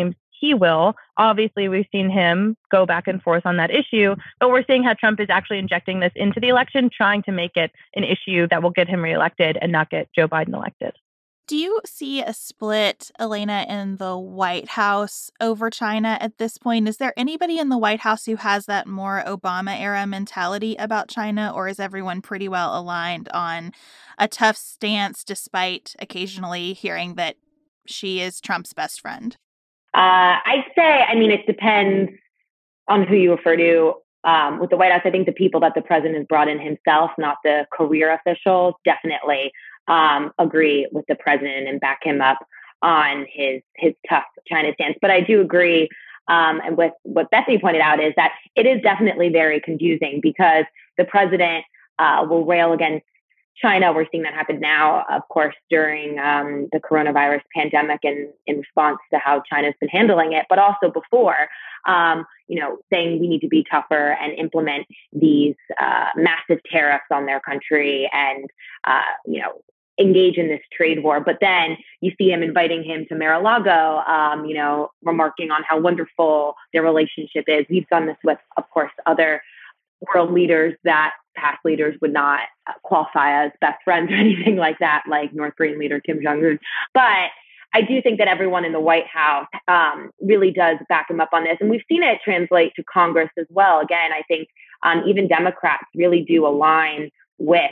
Speaker 4: he will. Obviously, we've seen him go back and forth on that issue, but we're seeing how Trump is actually injecting this into the election, trying to make it an issue that will get him reelected and not get Joe Biden elected.
Speaker 2: Do you see a split, Elena, in the White House over China at this point? Is there anybody in the White House who has that more Obama-era mentality about China, or is everyone pretty well aligned on a tough stance despite occasionally hearing that she is Trump's best friend?
Speaker 5: I'd say, it depends on who you refer to. With the White House, I think the people that the president has brought in himself, not the career officials, definitely agree with the president and back him up on his tough China stance. But I do agree, and with what Bethany pointed out, is that it is definitely very confusing because the president will rail against China. We're seeing that happen now, of course, during the coronavirus pandemic and in response to how China's been handling it, but also before, saying we need to be tougher and implement these massive tariffs on their country and, engage in this trade war. But then you see him inviting him to Mar-a-Lago, remarking on how wonderful their relationship is. We've done this with, of course, other world leaders that past leaders would not qualify as best friends or anything like that, like North Korean leader Kim Jong-un. But I do think that everyone in the White House really does back him up on this. And we've seen it translate to Congress as well. Again, I think even Democrats really do align with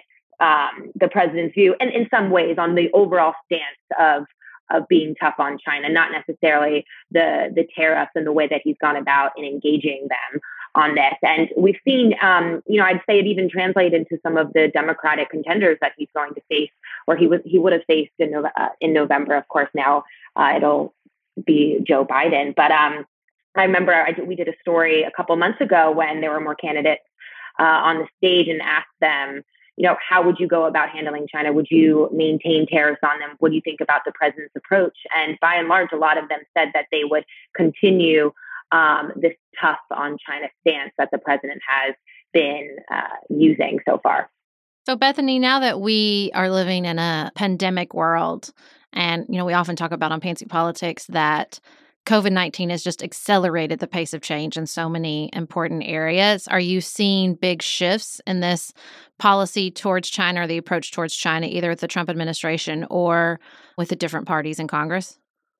Speaker 5: the president's view, and in some ways on the overall stance of being tough on China, not necessarily the tariffs and the way that he's gone about in engaging them on this. And we've seen, I'd say it even translate into some of the Democratic contenders that he's going to face, or he would have faced in November. Of course, now it'll be Joe Biden. But I remember we did a story a couple months ago when there were more candidates on the stage and asked them, how would you go about handling China? Would you maintain tariffs on them? What do you think about the president's approach? And by and large, a lot of them said that they would continue this tough on China stance that the president has been using so far.
Speaker 1: So, Bethany, now that we are living in a pandemic world, and, we often talk about on Pantsuit Politics that COVID-19 has just accelerated the pace of change in so many important areas. Are you seeing big shifts in this policy towards China or the approach towards China, either with the Trump administration or with the different parties in Congress?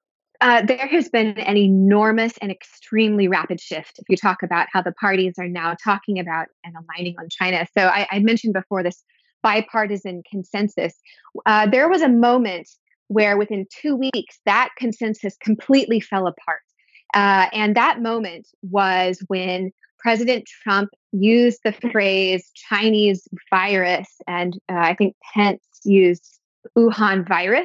Speaker 3: There has been an enormous and extremely rapid shift if you talk about how the parties are now talking about and aligning on China. So I mentioned before this bipartisan consensus. There was a moment where within 2 weeks, that consensus completely fell apart. And that moment was when President Trump used the phrase Chinese virus, and I think Pence used Wuhan virus.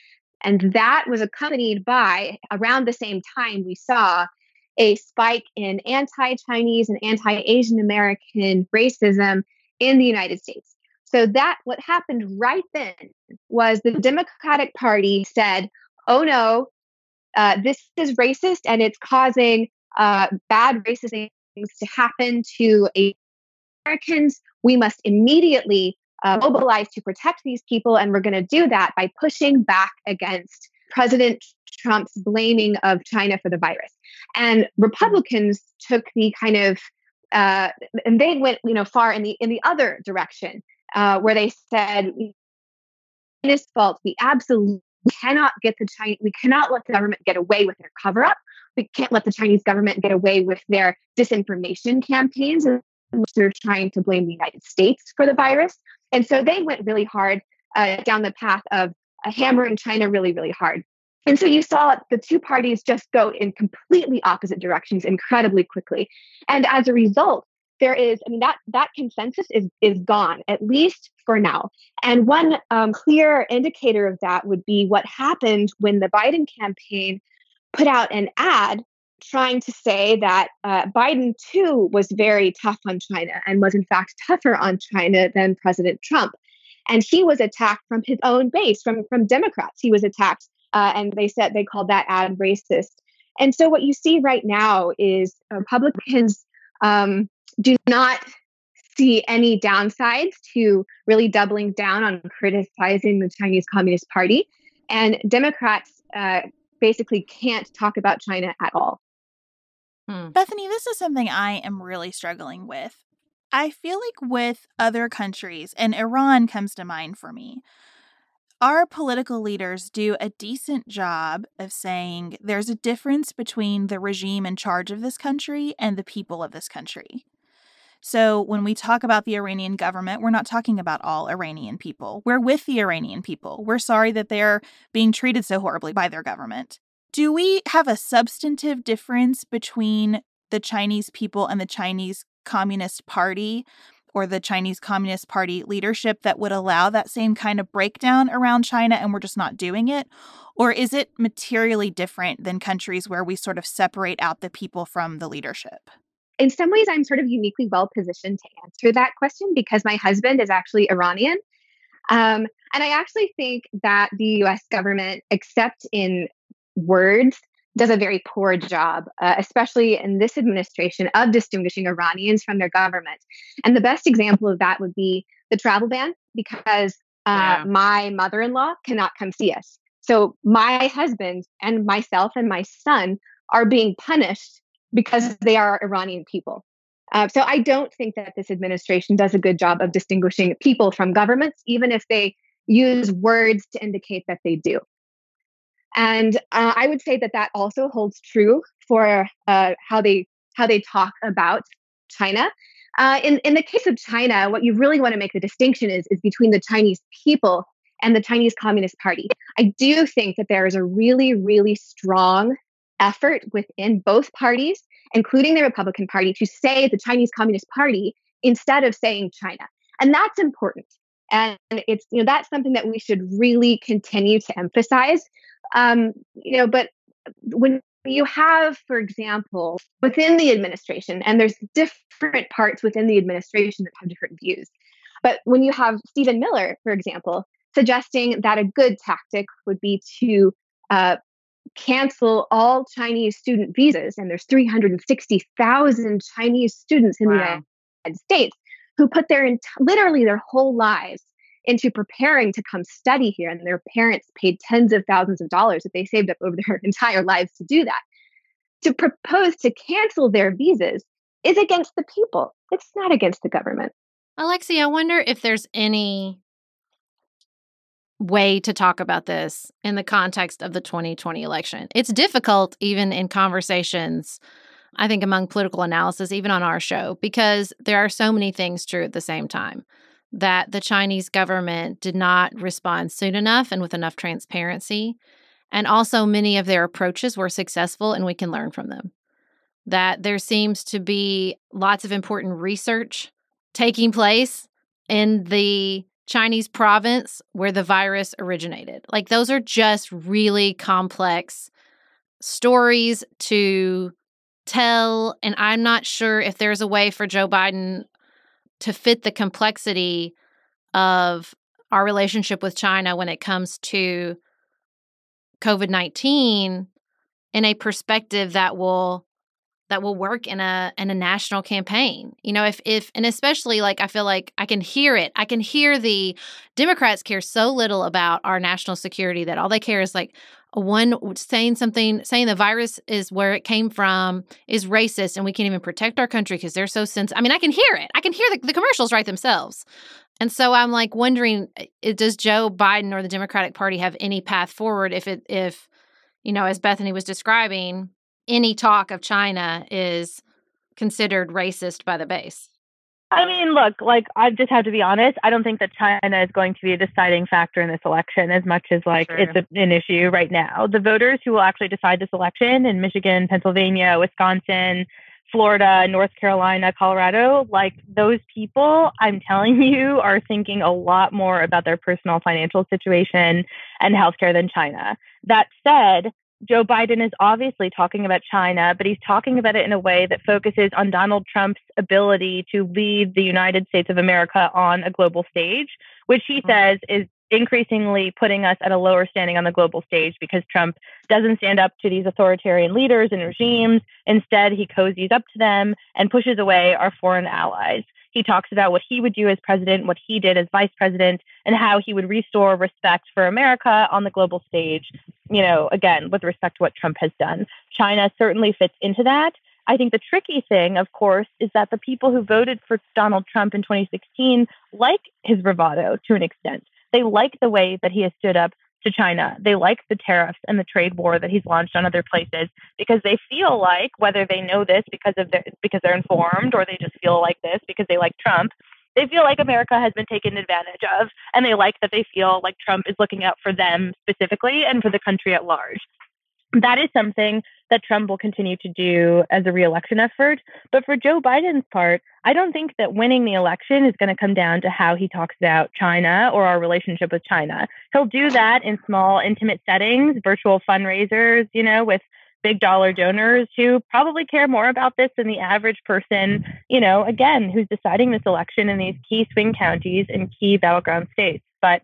Speaker 3: And that was accompanied by, around the same time, we saw a spike in anti-Chinese and anti-Asian American racism in the United States. So that what happened right then was the Democratic Party said, oh no, this is racist and it's causing bad racist things to happen to Americans. We must immediately mobilize to protect these people. And we're going to do that by pushing back against President Trump's blaming of China for the virus. And Republicans took the kind of, and they went, far in the other direction, where they said, China's fault. We absolutely cannot we cannot let the government get away with their cover up. We can't let the Chinese government get away with their disinformation campaigns, in which they're trying to blame the United States for the virus. And so they went really hard down the path of hammering China really, really hard. And so you saw the two parties just go in completely opposite directions incredibly quickly. And as a result, there is, that consensus is gone, at least for now. And one clear indicator of that would be what happened when the Biden campaign put out an ad trying to say that Biden, too, was very tough on China and was, in fact, tougher on China than President Trump. And he was attacked from his own base, from Democrats. He was attacked, and they called that ad racist. And so what you see right now is Republicans do not see any downsides to really doubling down on criticizing the Chinese Communist Party. And Democrats basically can't talk about China at all.
Speaker 2: Bethany, this is something I am really struggling with. I feel like with other countries, and Iran comes to mind for me, our political leaders do a decent job of saying there's a difference between the regime in charge of this country and the people of this country. So when we talk about the Iranian government, we're not talking about all Iranian people. We're with the Iranian people. We're sorry that they're being treated so horribly by their government. Do we have a substantive difference between the Chinese people and the Chinese Communist Party or the Chinese Communist Party leadership that would allow that same kind of breakdown around China and we're just not doing it? Or is it materially different than countries where we sort of separate out the people from the leadership?
Speaker 3: In some ways, I'm sort of uniquely well positioned to answer that question because my husband is actually Iranian. And I actually think that the US government, except in words, does a very poor job, especially in this administration, of distinguishing Iranians from their government. And the best example of that would be the travel ban, because my mother-in-law cannot come see us. So my husband and myself and my son are being punished because they are Iranian people. So I don't think that this administration does a good job of distinguishing people from governments, even if they use words to indicate that they do. And I would say that that also holds true for how they talk about China. In the case of China, what you really want to make the distinction is between the Chinese people and the Chinese Communist Party. I do think that there is a really, really strong effort within both parties, including the Republican Party, to say the Chinese Communist Party instead of saying China. And that's important. And it's, that's something that we should really continue to emphasize. But when you have, for example, within the administration, and there's different parts within the administration that have different views. But when you have Stephen Miller, for example, suggesting that a good tactic would be to cancel all Chinese student visas, and there's 360,000 Chinese students in the United States who put literally their whole lives into preparing to come study here, and their parents paid tens of thousands of dollars that they saved up over their entire lives to do that. To propose to cancel their visas is against the people. It's not against the government.
Speaker 1: Alexi, I wonder if there's any way to talk about this in the context of the 2020 election. It's difficult even in conversations, I think, among political analysis, even on our show, because there are so many things true at the same time. That the Chinese government did not respond soon enough and with enough transparency. And also many of their approaches were successful and we can learn from them. That there seems to be lots of important research taking place in the Chinese province where the virus originated. Like, those are just really complex stories to tell. And I'm not sure if there's a way for Joe Biden to fit the complexity of our relationship with China when it comes to COVID-19 in a perspective that will work in a national campaign. If and especially, like, I feel like I can hear it. I can hear the Democrats care so little about our national security that all they care is like saying the virus is where it came from is racist and we can't even protect our country because they're so sensitive. I mean, I can hear it. I can hear the commercials write themselves. And so I'm like wondering, does Joe Biden or the Democratic Party have any path forward if as Bethany was describing, any talk of China is considered racist by the base?
Speaker 4: I mean, look, I just have to be honest. I don't think that China is going to be a deciding factor in this election as much as sure. It's an issue right now. The voters who will actually decide this election in Michigan, Pennsylvania, Wisconsin, Florida, North Carolina, Colorado, those people, I'm telling you, are thinking a lot more about their personal financial situation and healthcare than China. That said, Joe Biden is obviously talking about China, but he's talking about it in a way that focuses on Donald Trump's ability to lead the United States of America on a global stage, which he says is increasingly putting us at a lower standing on the global stage because Trump doesn't stand up to these authoritarian leaders and regimes. Instead, he cozies up to them and pushes away our foreign allies. He talks about what he would do as president, what he did as vice president, and how he would restore respect for America on the global stage. again, with respect to what Trump has done. China certainly fits into that. I think the tricky thing, of course, is that the people who voted for Donald Trump in 2016 like his bravado to an extent. They like the way that he has stood up to China. They like the tariffs and the trade war that he's launched on other places because they feel like, whether they know this because they're informed or they just feel like this because they like Trump, they feel like America has been taken advantage of, and they like that they feel like Trump is looking out for them specifically and for the country at large. That is something that Trump will continue to do as a re-election effort. But for Joe Biden's part, I don't think that winning the election is going to come down to how he talks about China or our relationship with China. He'll do that in small, intimate settings, virtual fundraisers, with big dollar donors who probably care more about this than the average person, again, who's deciding this election in these key swing counties and key battleground states. But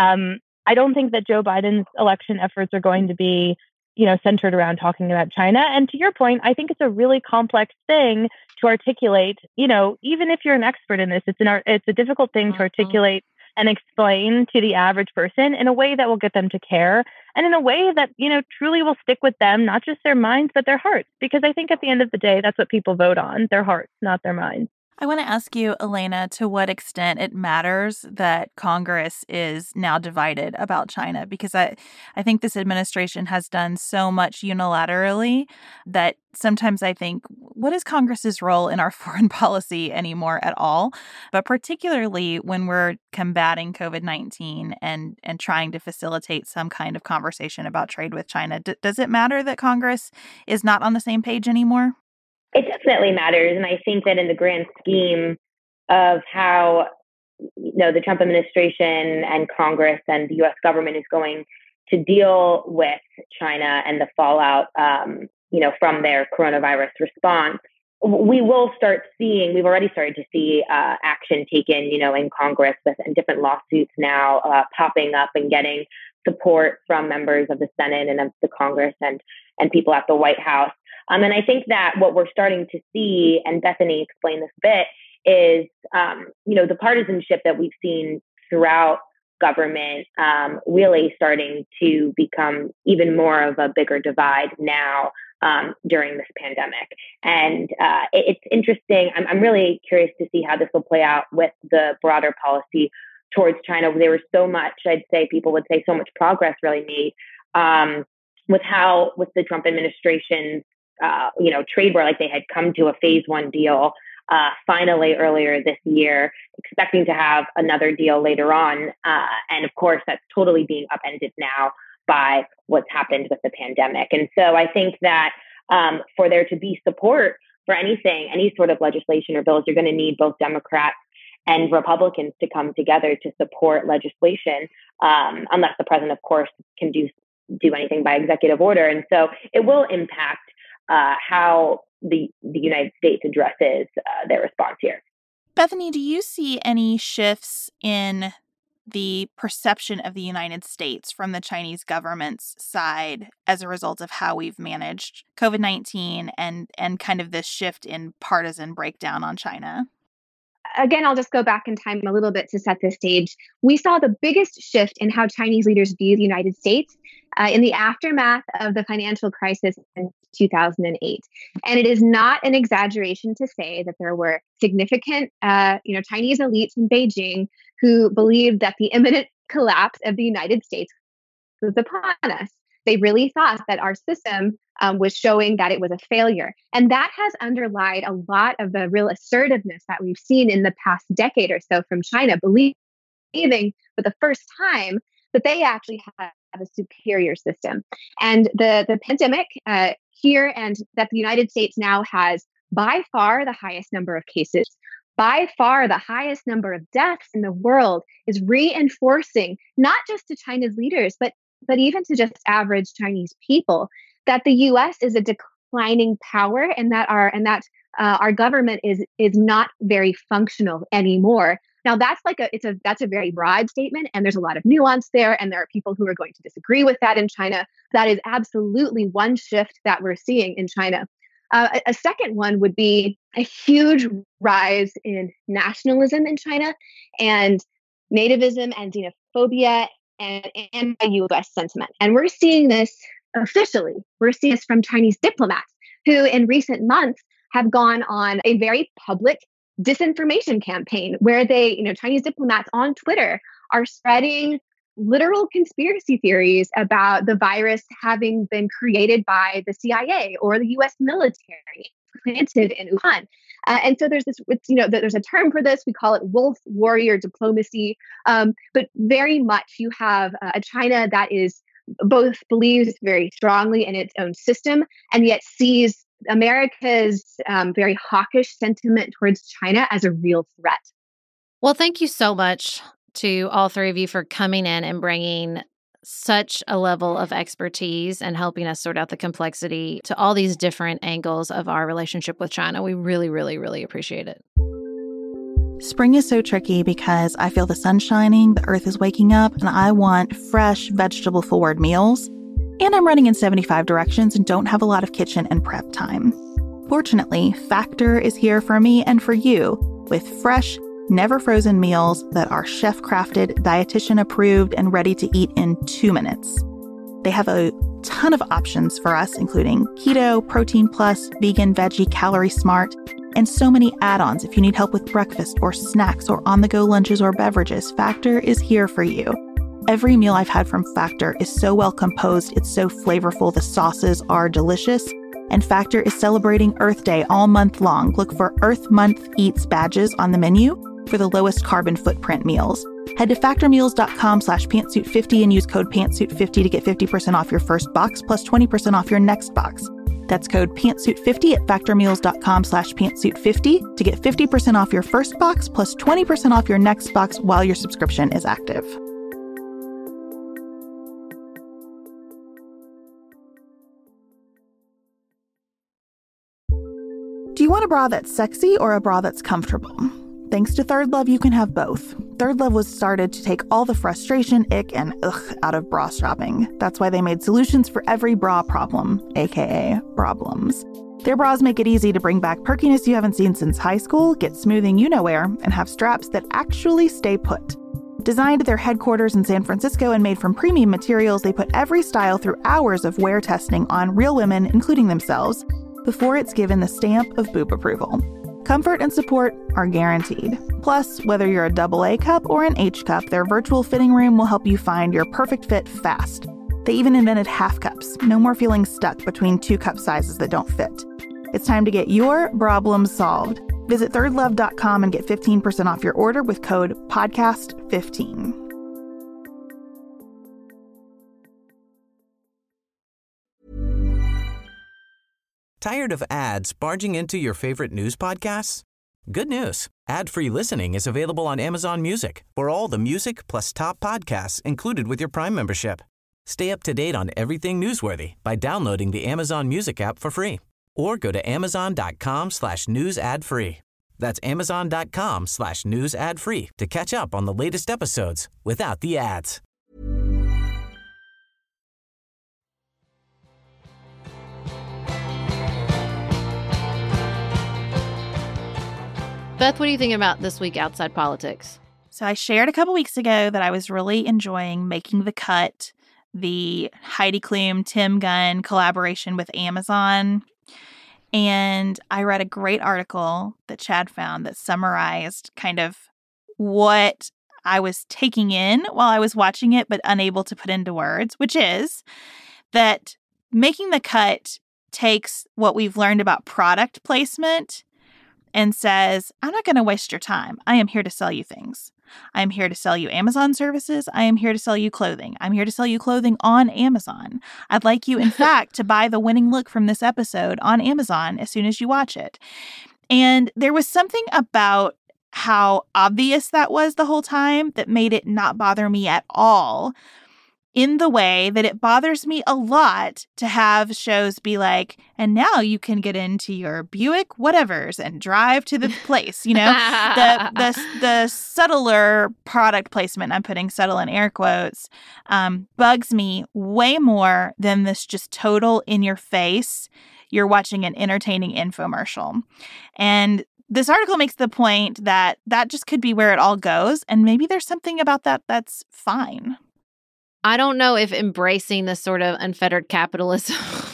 Speaker 4: I don't think that Joe Biden's election efforts are going to be centered around talking about China. And to your point, I think it's a really complex thing to articulate. Even if you're an expert in this, it's a difficult thing to articulate and explain to the average person in a way that will get them to care and in a way that, truly will stick with them, not just their minds, but their hearts. Because I think at the end of the day, that's what people vote on, their hearts, not their minds.
Speaker 2: I want to ask you, Elena, to what extent it matters that Congress is now divided about China, because I think this administration has done so much unilaterally that sometimes I think, what is Congress's role in our foreign policy anymore at all? But particularly when we're combating COVID-19 and trying to facilitate some kind of conversation about trade with China, does it matter that Congress is not on the same page anymore?
Speaker 5: It definitely matters. And I think that in the grand scheme of how, the Trump administration and Congress and the U.S. government is going to deal with China and the fallout, from their coronavirus response, we will start seeing, we've already started to see action taken, in Congress and different lawsuits now popping up and getting support from members of the Senate and of the Congress and people at the White House. And I think that what we're starting to see, and Bethany explained this a bit, is, the partisanship that we've seen throughout government really starting to become even more of a bigger divide now during this pandemic. And it's interesting. I'm really curious to see how this will play out with the broader policy towards China. There was so much, I'd say people would say so much progress really made with the Trump administration's trade war, like they had come to a phase one deal finally earlier this year, expecting to have another deal later on. And of course, that's totally being upended now by what's happened with the pandemic. And so I think that for there to be support for anything, any sort of legislation or bills, you're going to need both Democrats and Republicans to come together to support legislation, unless the president, of course, can do anything by executive order. And so it will impact how the United States addresses their response here.
Speaker 2: Bethany, do you see any shifts in the perception of the United States from the Chinese government's side as a result of how we've managed COVID-19 and kind of this shift in partisan breakdown on China?
Speaker 3: Again, I'll just go back in time a little bit to set the stage. We saw the biggest shift in how Chinese leaders view the United States in the aftermath of the financial crisis in 2008. And it is not an exaggeration to say that there were significant, Chinese elites in Beijing who believed that the imminent collapse of the United States was upon us. They really thought that our system was showing that it was a failure. And that has underlied a lot of the real assertiveness that we've seen in the past decade or so from China, believing for the first time that they actually have a superior system. And the pandemic here, and that the United States now has by far the highest number of cases, by far the highest number of deaths in the world, is reinforcing not just to China's leaders, but even to just average Chinese people, that the U.S. is a declining power, and that our government is not very functional anymore. Now, that's that's a very broad statement, and there's a lot of nuance there, and there are people who are going to disagree with that in China. That is absolutely one shift that we're seeing in China. A second one would be a huge rise in nationalism in China, and nativism and xenophobia and anti-US sentiment. And we're seeing this officially. We're seeing this from Chinese diplomats who in recent months have gone on a very public disinformation campaign where Chinese diplomats on Twitter are spreading literal conspiracy theories about the virus having been created by the CIA or the US military planted in Wuhan. And so there's there's a term for this. We call it wolf warrior diplomacy. But very much you have a China that is both believes very strongly in its own system and yet sees America's very hawkish sentiment towards China as a real threat.
Speaker 1: Well, thank you so much to all three of you for coming in and bringing such a level of expertise and helping us sort out the complexity to all these different angles of our relationship with China. We really, really, really appreciate it.
Speaker 2: Spring is so tricky because I feel the sun shining, the earth is waking up, and I want fresh, vegetable-forward meals. And I'm running in 75 directions and don't have a lot of kitchen and prep time. Fortunately, Factor is here for me and for you with fresh, never frozen meals that are chef-crafted, dietitian-approved, and ready to eat in 2 minutes. They have a ton of options for us, including keto, protein plus, vegan, veggie, calorie smart, and so many add-ons if you need help with breakfast or snacks or on-the-go lunches or beverages. Factor is here for you. Every meal I've had from Factor is so well composed, it's so flavorful, the sauces are delicious, and Factor is celebrating Earth Day all month long. Look for Earth Month Eats badges on the menu for the lowest carbon footprint meals. Head to factormeals.com/pantsuit50 and use code pantsuit50 to get 50% off your first box plus 20% off your next box. That's code pantsuit50 at factormeals.com/pantsuit50 to get 50% off your first box plus 20% off your next box while your subscription is active. Do you want a bra that's sexy or a bra that's comfortable? Thanks to Third Love, you can have both. Third Love was started to take all the frustration, ick, and ugh out of bra shopping. That's why they made solutions for every bra problem, aka problems. Their bras make it easy to bring back perkiness you haven't seen since high school, get smoothing you-know-where, and have straps that actually stay put. Designed at their headquarters in San Francisco and made from premium materials, they put every style through hours of wear testing on real women, including themselves, before it's given the stamp of boob approval. Comfort and support are guaranteed. Plus, whether you're a AA cup or an H cup, their virtual fitting room will help you find your perfect fit fast. They even invented half cups. No more feeling stuck between 2 cup sizes that don't fit. It's time to get your problems solved. Visit thirdlove.com and get 15% off your order with code PODCAST15.
Speaker 6: Tired of ads barging into your favorite news podcasts? Good news. Ad-free listening is available on Amazon Music for all the music plus top podcasts included with your Prime membership. Stay up to date on everything newsworthy by downloading the Amazon Music app for free or go to amazon.com/news ad free. That's amazon.com/news ad free to catch up on the latest episodes without the ads.
Speaker 1: Beth, what do you think about this week outside politics?
Speaker 2: So I shared a couple weeks ago that I was really enjoying Making the Cut, the Heidi Klum, Tim Gunn collaboration with Amazon. And I read a great article that Chad found that summarized kind of what I was taking in while I was watching it, but unable to put into words, which is that Making the Cut takes what we've learned about product placement and says, I'm not going to waste your time. I am here to sell you things. I am here to sell you Amazon services. I am here to sell you clothing. I'm here to sell you clothing on Amazon. I'd like you, in fact, to buy the winning look from this episode on Amazon as soon as you watch it. And there was something about how obvious that was the whole time that made it not bother me at all, in the way that it bothers me a lot to have shows be like, and now you can get into your Buick whatevers and drive to the place, you know, the subtler product placement, I'm putting subtle in air quotes, bugs me way more than this just total in your face. You're watching an entertaining infomercial. And this article makes the point that that just could be where it all goes. And maybe there's something about that that's fine.
Speaker 1: I don't know if embracing this sort of unfettered capitalism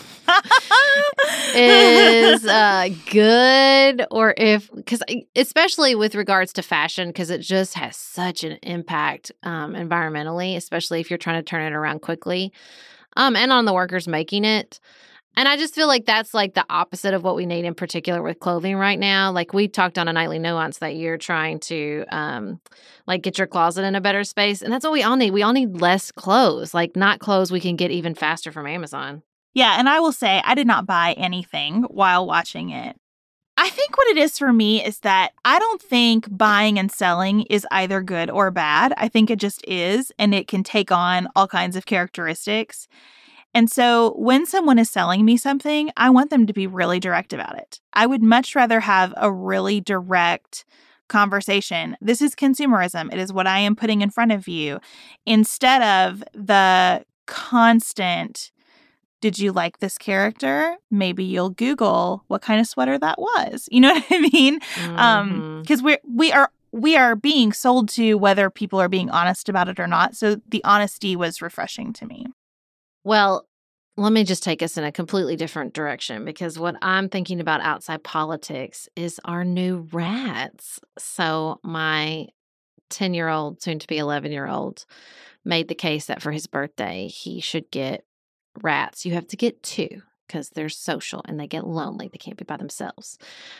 Speaker 1: is good, or if, because especially with regards to fashion, because it just has such an impact environmentally, especially if you're trying to turn it around quickly, and on the workers making it. And I just feel like that's like the opposite of what we need in particular with clothing right now. Like we talked on a Nightly Nuance that you're trying to like get your closet in a better space. And that's what we all need. We all need less clothes, like not clothes we can get even faster from Amazon.
Speaker 2: Yeah, and I will say I did not buy anything while watching it. I think what it is for me is that I don't think buying and selling is either good or bad. I think it just is, and it can take on all kinds of characteristics. And so when someone is selling me something, I want them to be really direct about it. I would much rather have a really direct conversation. This is consumerism. It is what I am putting in front of you, instead of the constant, did you like this character? Maybe you'll Google what kind of sweater that was. You know what I mean? Because we are being sold to whether people are being honest about it or not. So the honesty was refreshing to me.
Speaker 1: Well, let me just take us in a completely different direction, because what I'm thinking about outside politics is our new rats. So my 10-year-old, soon to be 11-year-old, made the case that for his birthday, he should get rats. You have to get 2 because they're social and they get lonely. They can't be by themselves.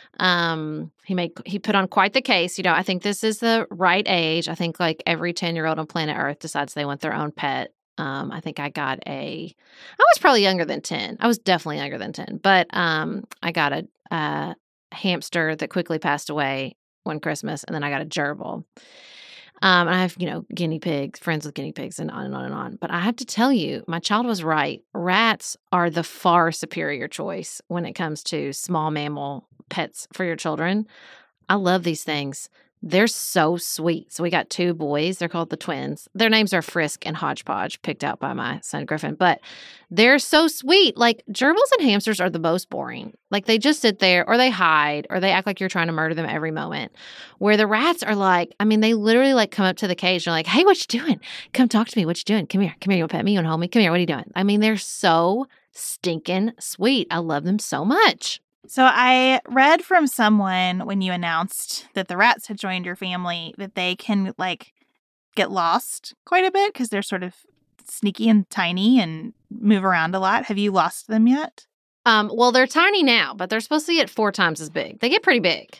Speaker 1: He put on quite the case. I think this is the right age. I think like every 10-year-old on planet Earth decides they want their own pet. I think I was probably younger than 10. I was definitely younger than 10, but I got a hamster that quickly passed away one Christmas, and then I got a gerbil. And I have, guinea pigs, friends with guinea pigs, and on and on and on. But I have to tell you, my child was right. Rats are the far superior choice when it comes to small mammal pets for your children. I love these things. They're so sweet. So we got 2 boys. They're called the twins. Their names are Frisk and Hodgepodge, picked out by my son Griffin. But they're so sweet. Like, gerbils and hamsters are the most boring. Like, they just sit there, or they hide, or they act like you're trying to murder them every moment. Where the rats are like, they literally like come up to the cage. They're like, hey, what you doing? Come talk to me. What you doing? Come here. You want to pet me? You want to hold me? Come here. What are you doing? They're so stinking sweet. I love them so much.
Speaker 2: So I read from someone when you announced that the rats had joined your family that they can get lost quite a bit because they're sort of sneaky and tiny and move around a lot. Have you lost them yet?
Speaker 1: Well, they're tiny now, but they're supposed to get 4 times as big. They get pretty big.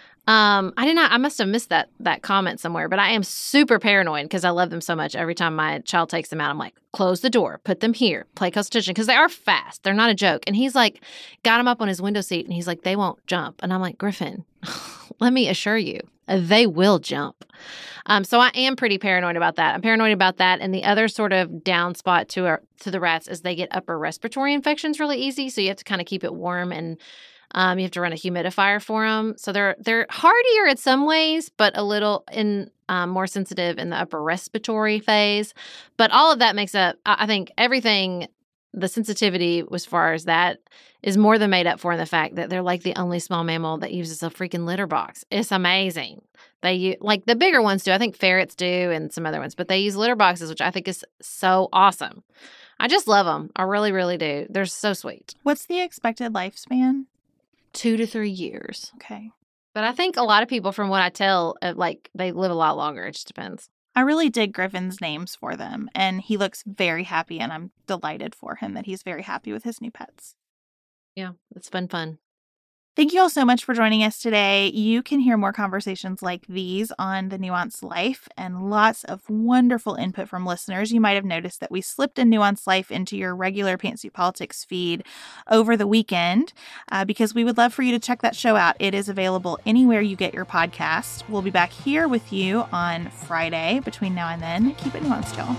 Speaker 1: I must have missed that comment somewhere, but I am super paranoid because I love them so much. Every time my child takes them out, I'm like, close the door, put them here, play close attention, because they are fast. They're not a joke. And he's like, got them up on his window seat, and he's like, they won't jump. And I'm like, Griffin, let me assure you, they will jump. So I am pretty paranoid about that. I'm paranoid about that. And the other sort of down spot to the rats is they get upper respiratory infections really easy. So you have to kind of keep it warm, and you have to run a humidifier for them. So they're hardier in some ways, but a little more sensitive in the upper respiratory phase. But all of that makes up, I think, everything, the sensitivity as far as that is more than made up for in the fact that they're like the only small mammal that uses a freaking litter box. It's amazing. They like the bigger ones do. I think ferrets do and some other ones, but they use litter boxes, which I think is so awesome. I just love them. I really, really do. They're so sweet.
Speaker 2: What's the expected lifespan?
Speaker 1: 2 to 3 years.
Speaker 2: Okay.
Speaker 1: But I think a lot of people, from what I tell, they live a lot longer. It just depends.
Speaker 2: I really dig Griffin's names for them, and he looks very happy, and I'm delighted for him that he's very happy with his new pets.
Speaker 1: Yeah, it's been fun.
Speaker 2: Thank you all so much for joining us today. You can hear more conversations like these on The Nuanced Life and lots of wonderful input from listeners. You might have noticed that we slipped a Nuanced Life into your regular Pantsuit Politics feed over the weekend because we would love for you to check that show out. It is available anywhere you get your podcast. We'll be back here with you on Friday. Between now and then, keep it nuanced, y'all.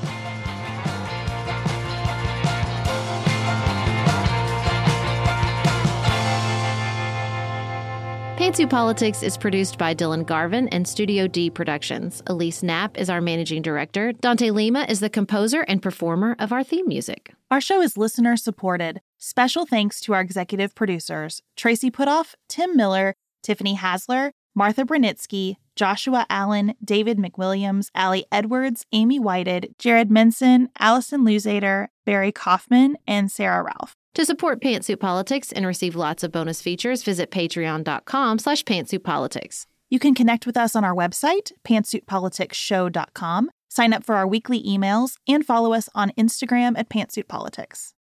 Speaker 1: Pantsuit Politics is produced by Dylan Garvin and Studio D Productions. Elise Knapp is our managing director. Dante Lima is the composer and performer of our theme music.
Speaker 2: Our show is listener supported. Special thanks to our executive producers, Tracy Putoff, Tim Miller, Tiffany Hasler, Martha Brunitsky, Joshua Allen, David McWilliams, Allie Edwards, Amy Whited, Jared Minson, Allison Luzader, Barry Kaufman, and Sarah Ralph.
Speaker 1: To support Pantsuit Politics and receive lots of bonus features, visit patreon.com/pantsuitpolitics.
Speaker 2: You can connect with us on our website, pantsuitpoliticsshow.com, sign up for our weekly emails, and follow us on Instagram at pantsuitpolitics.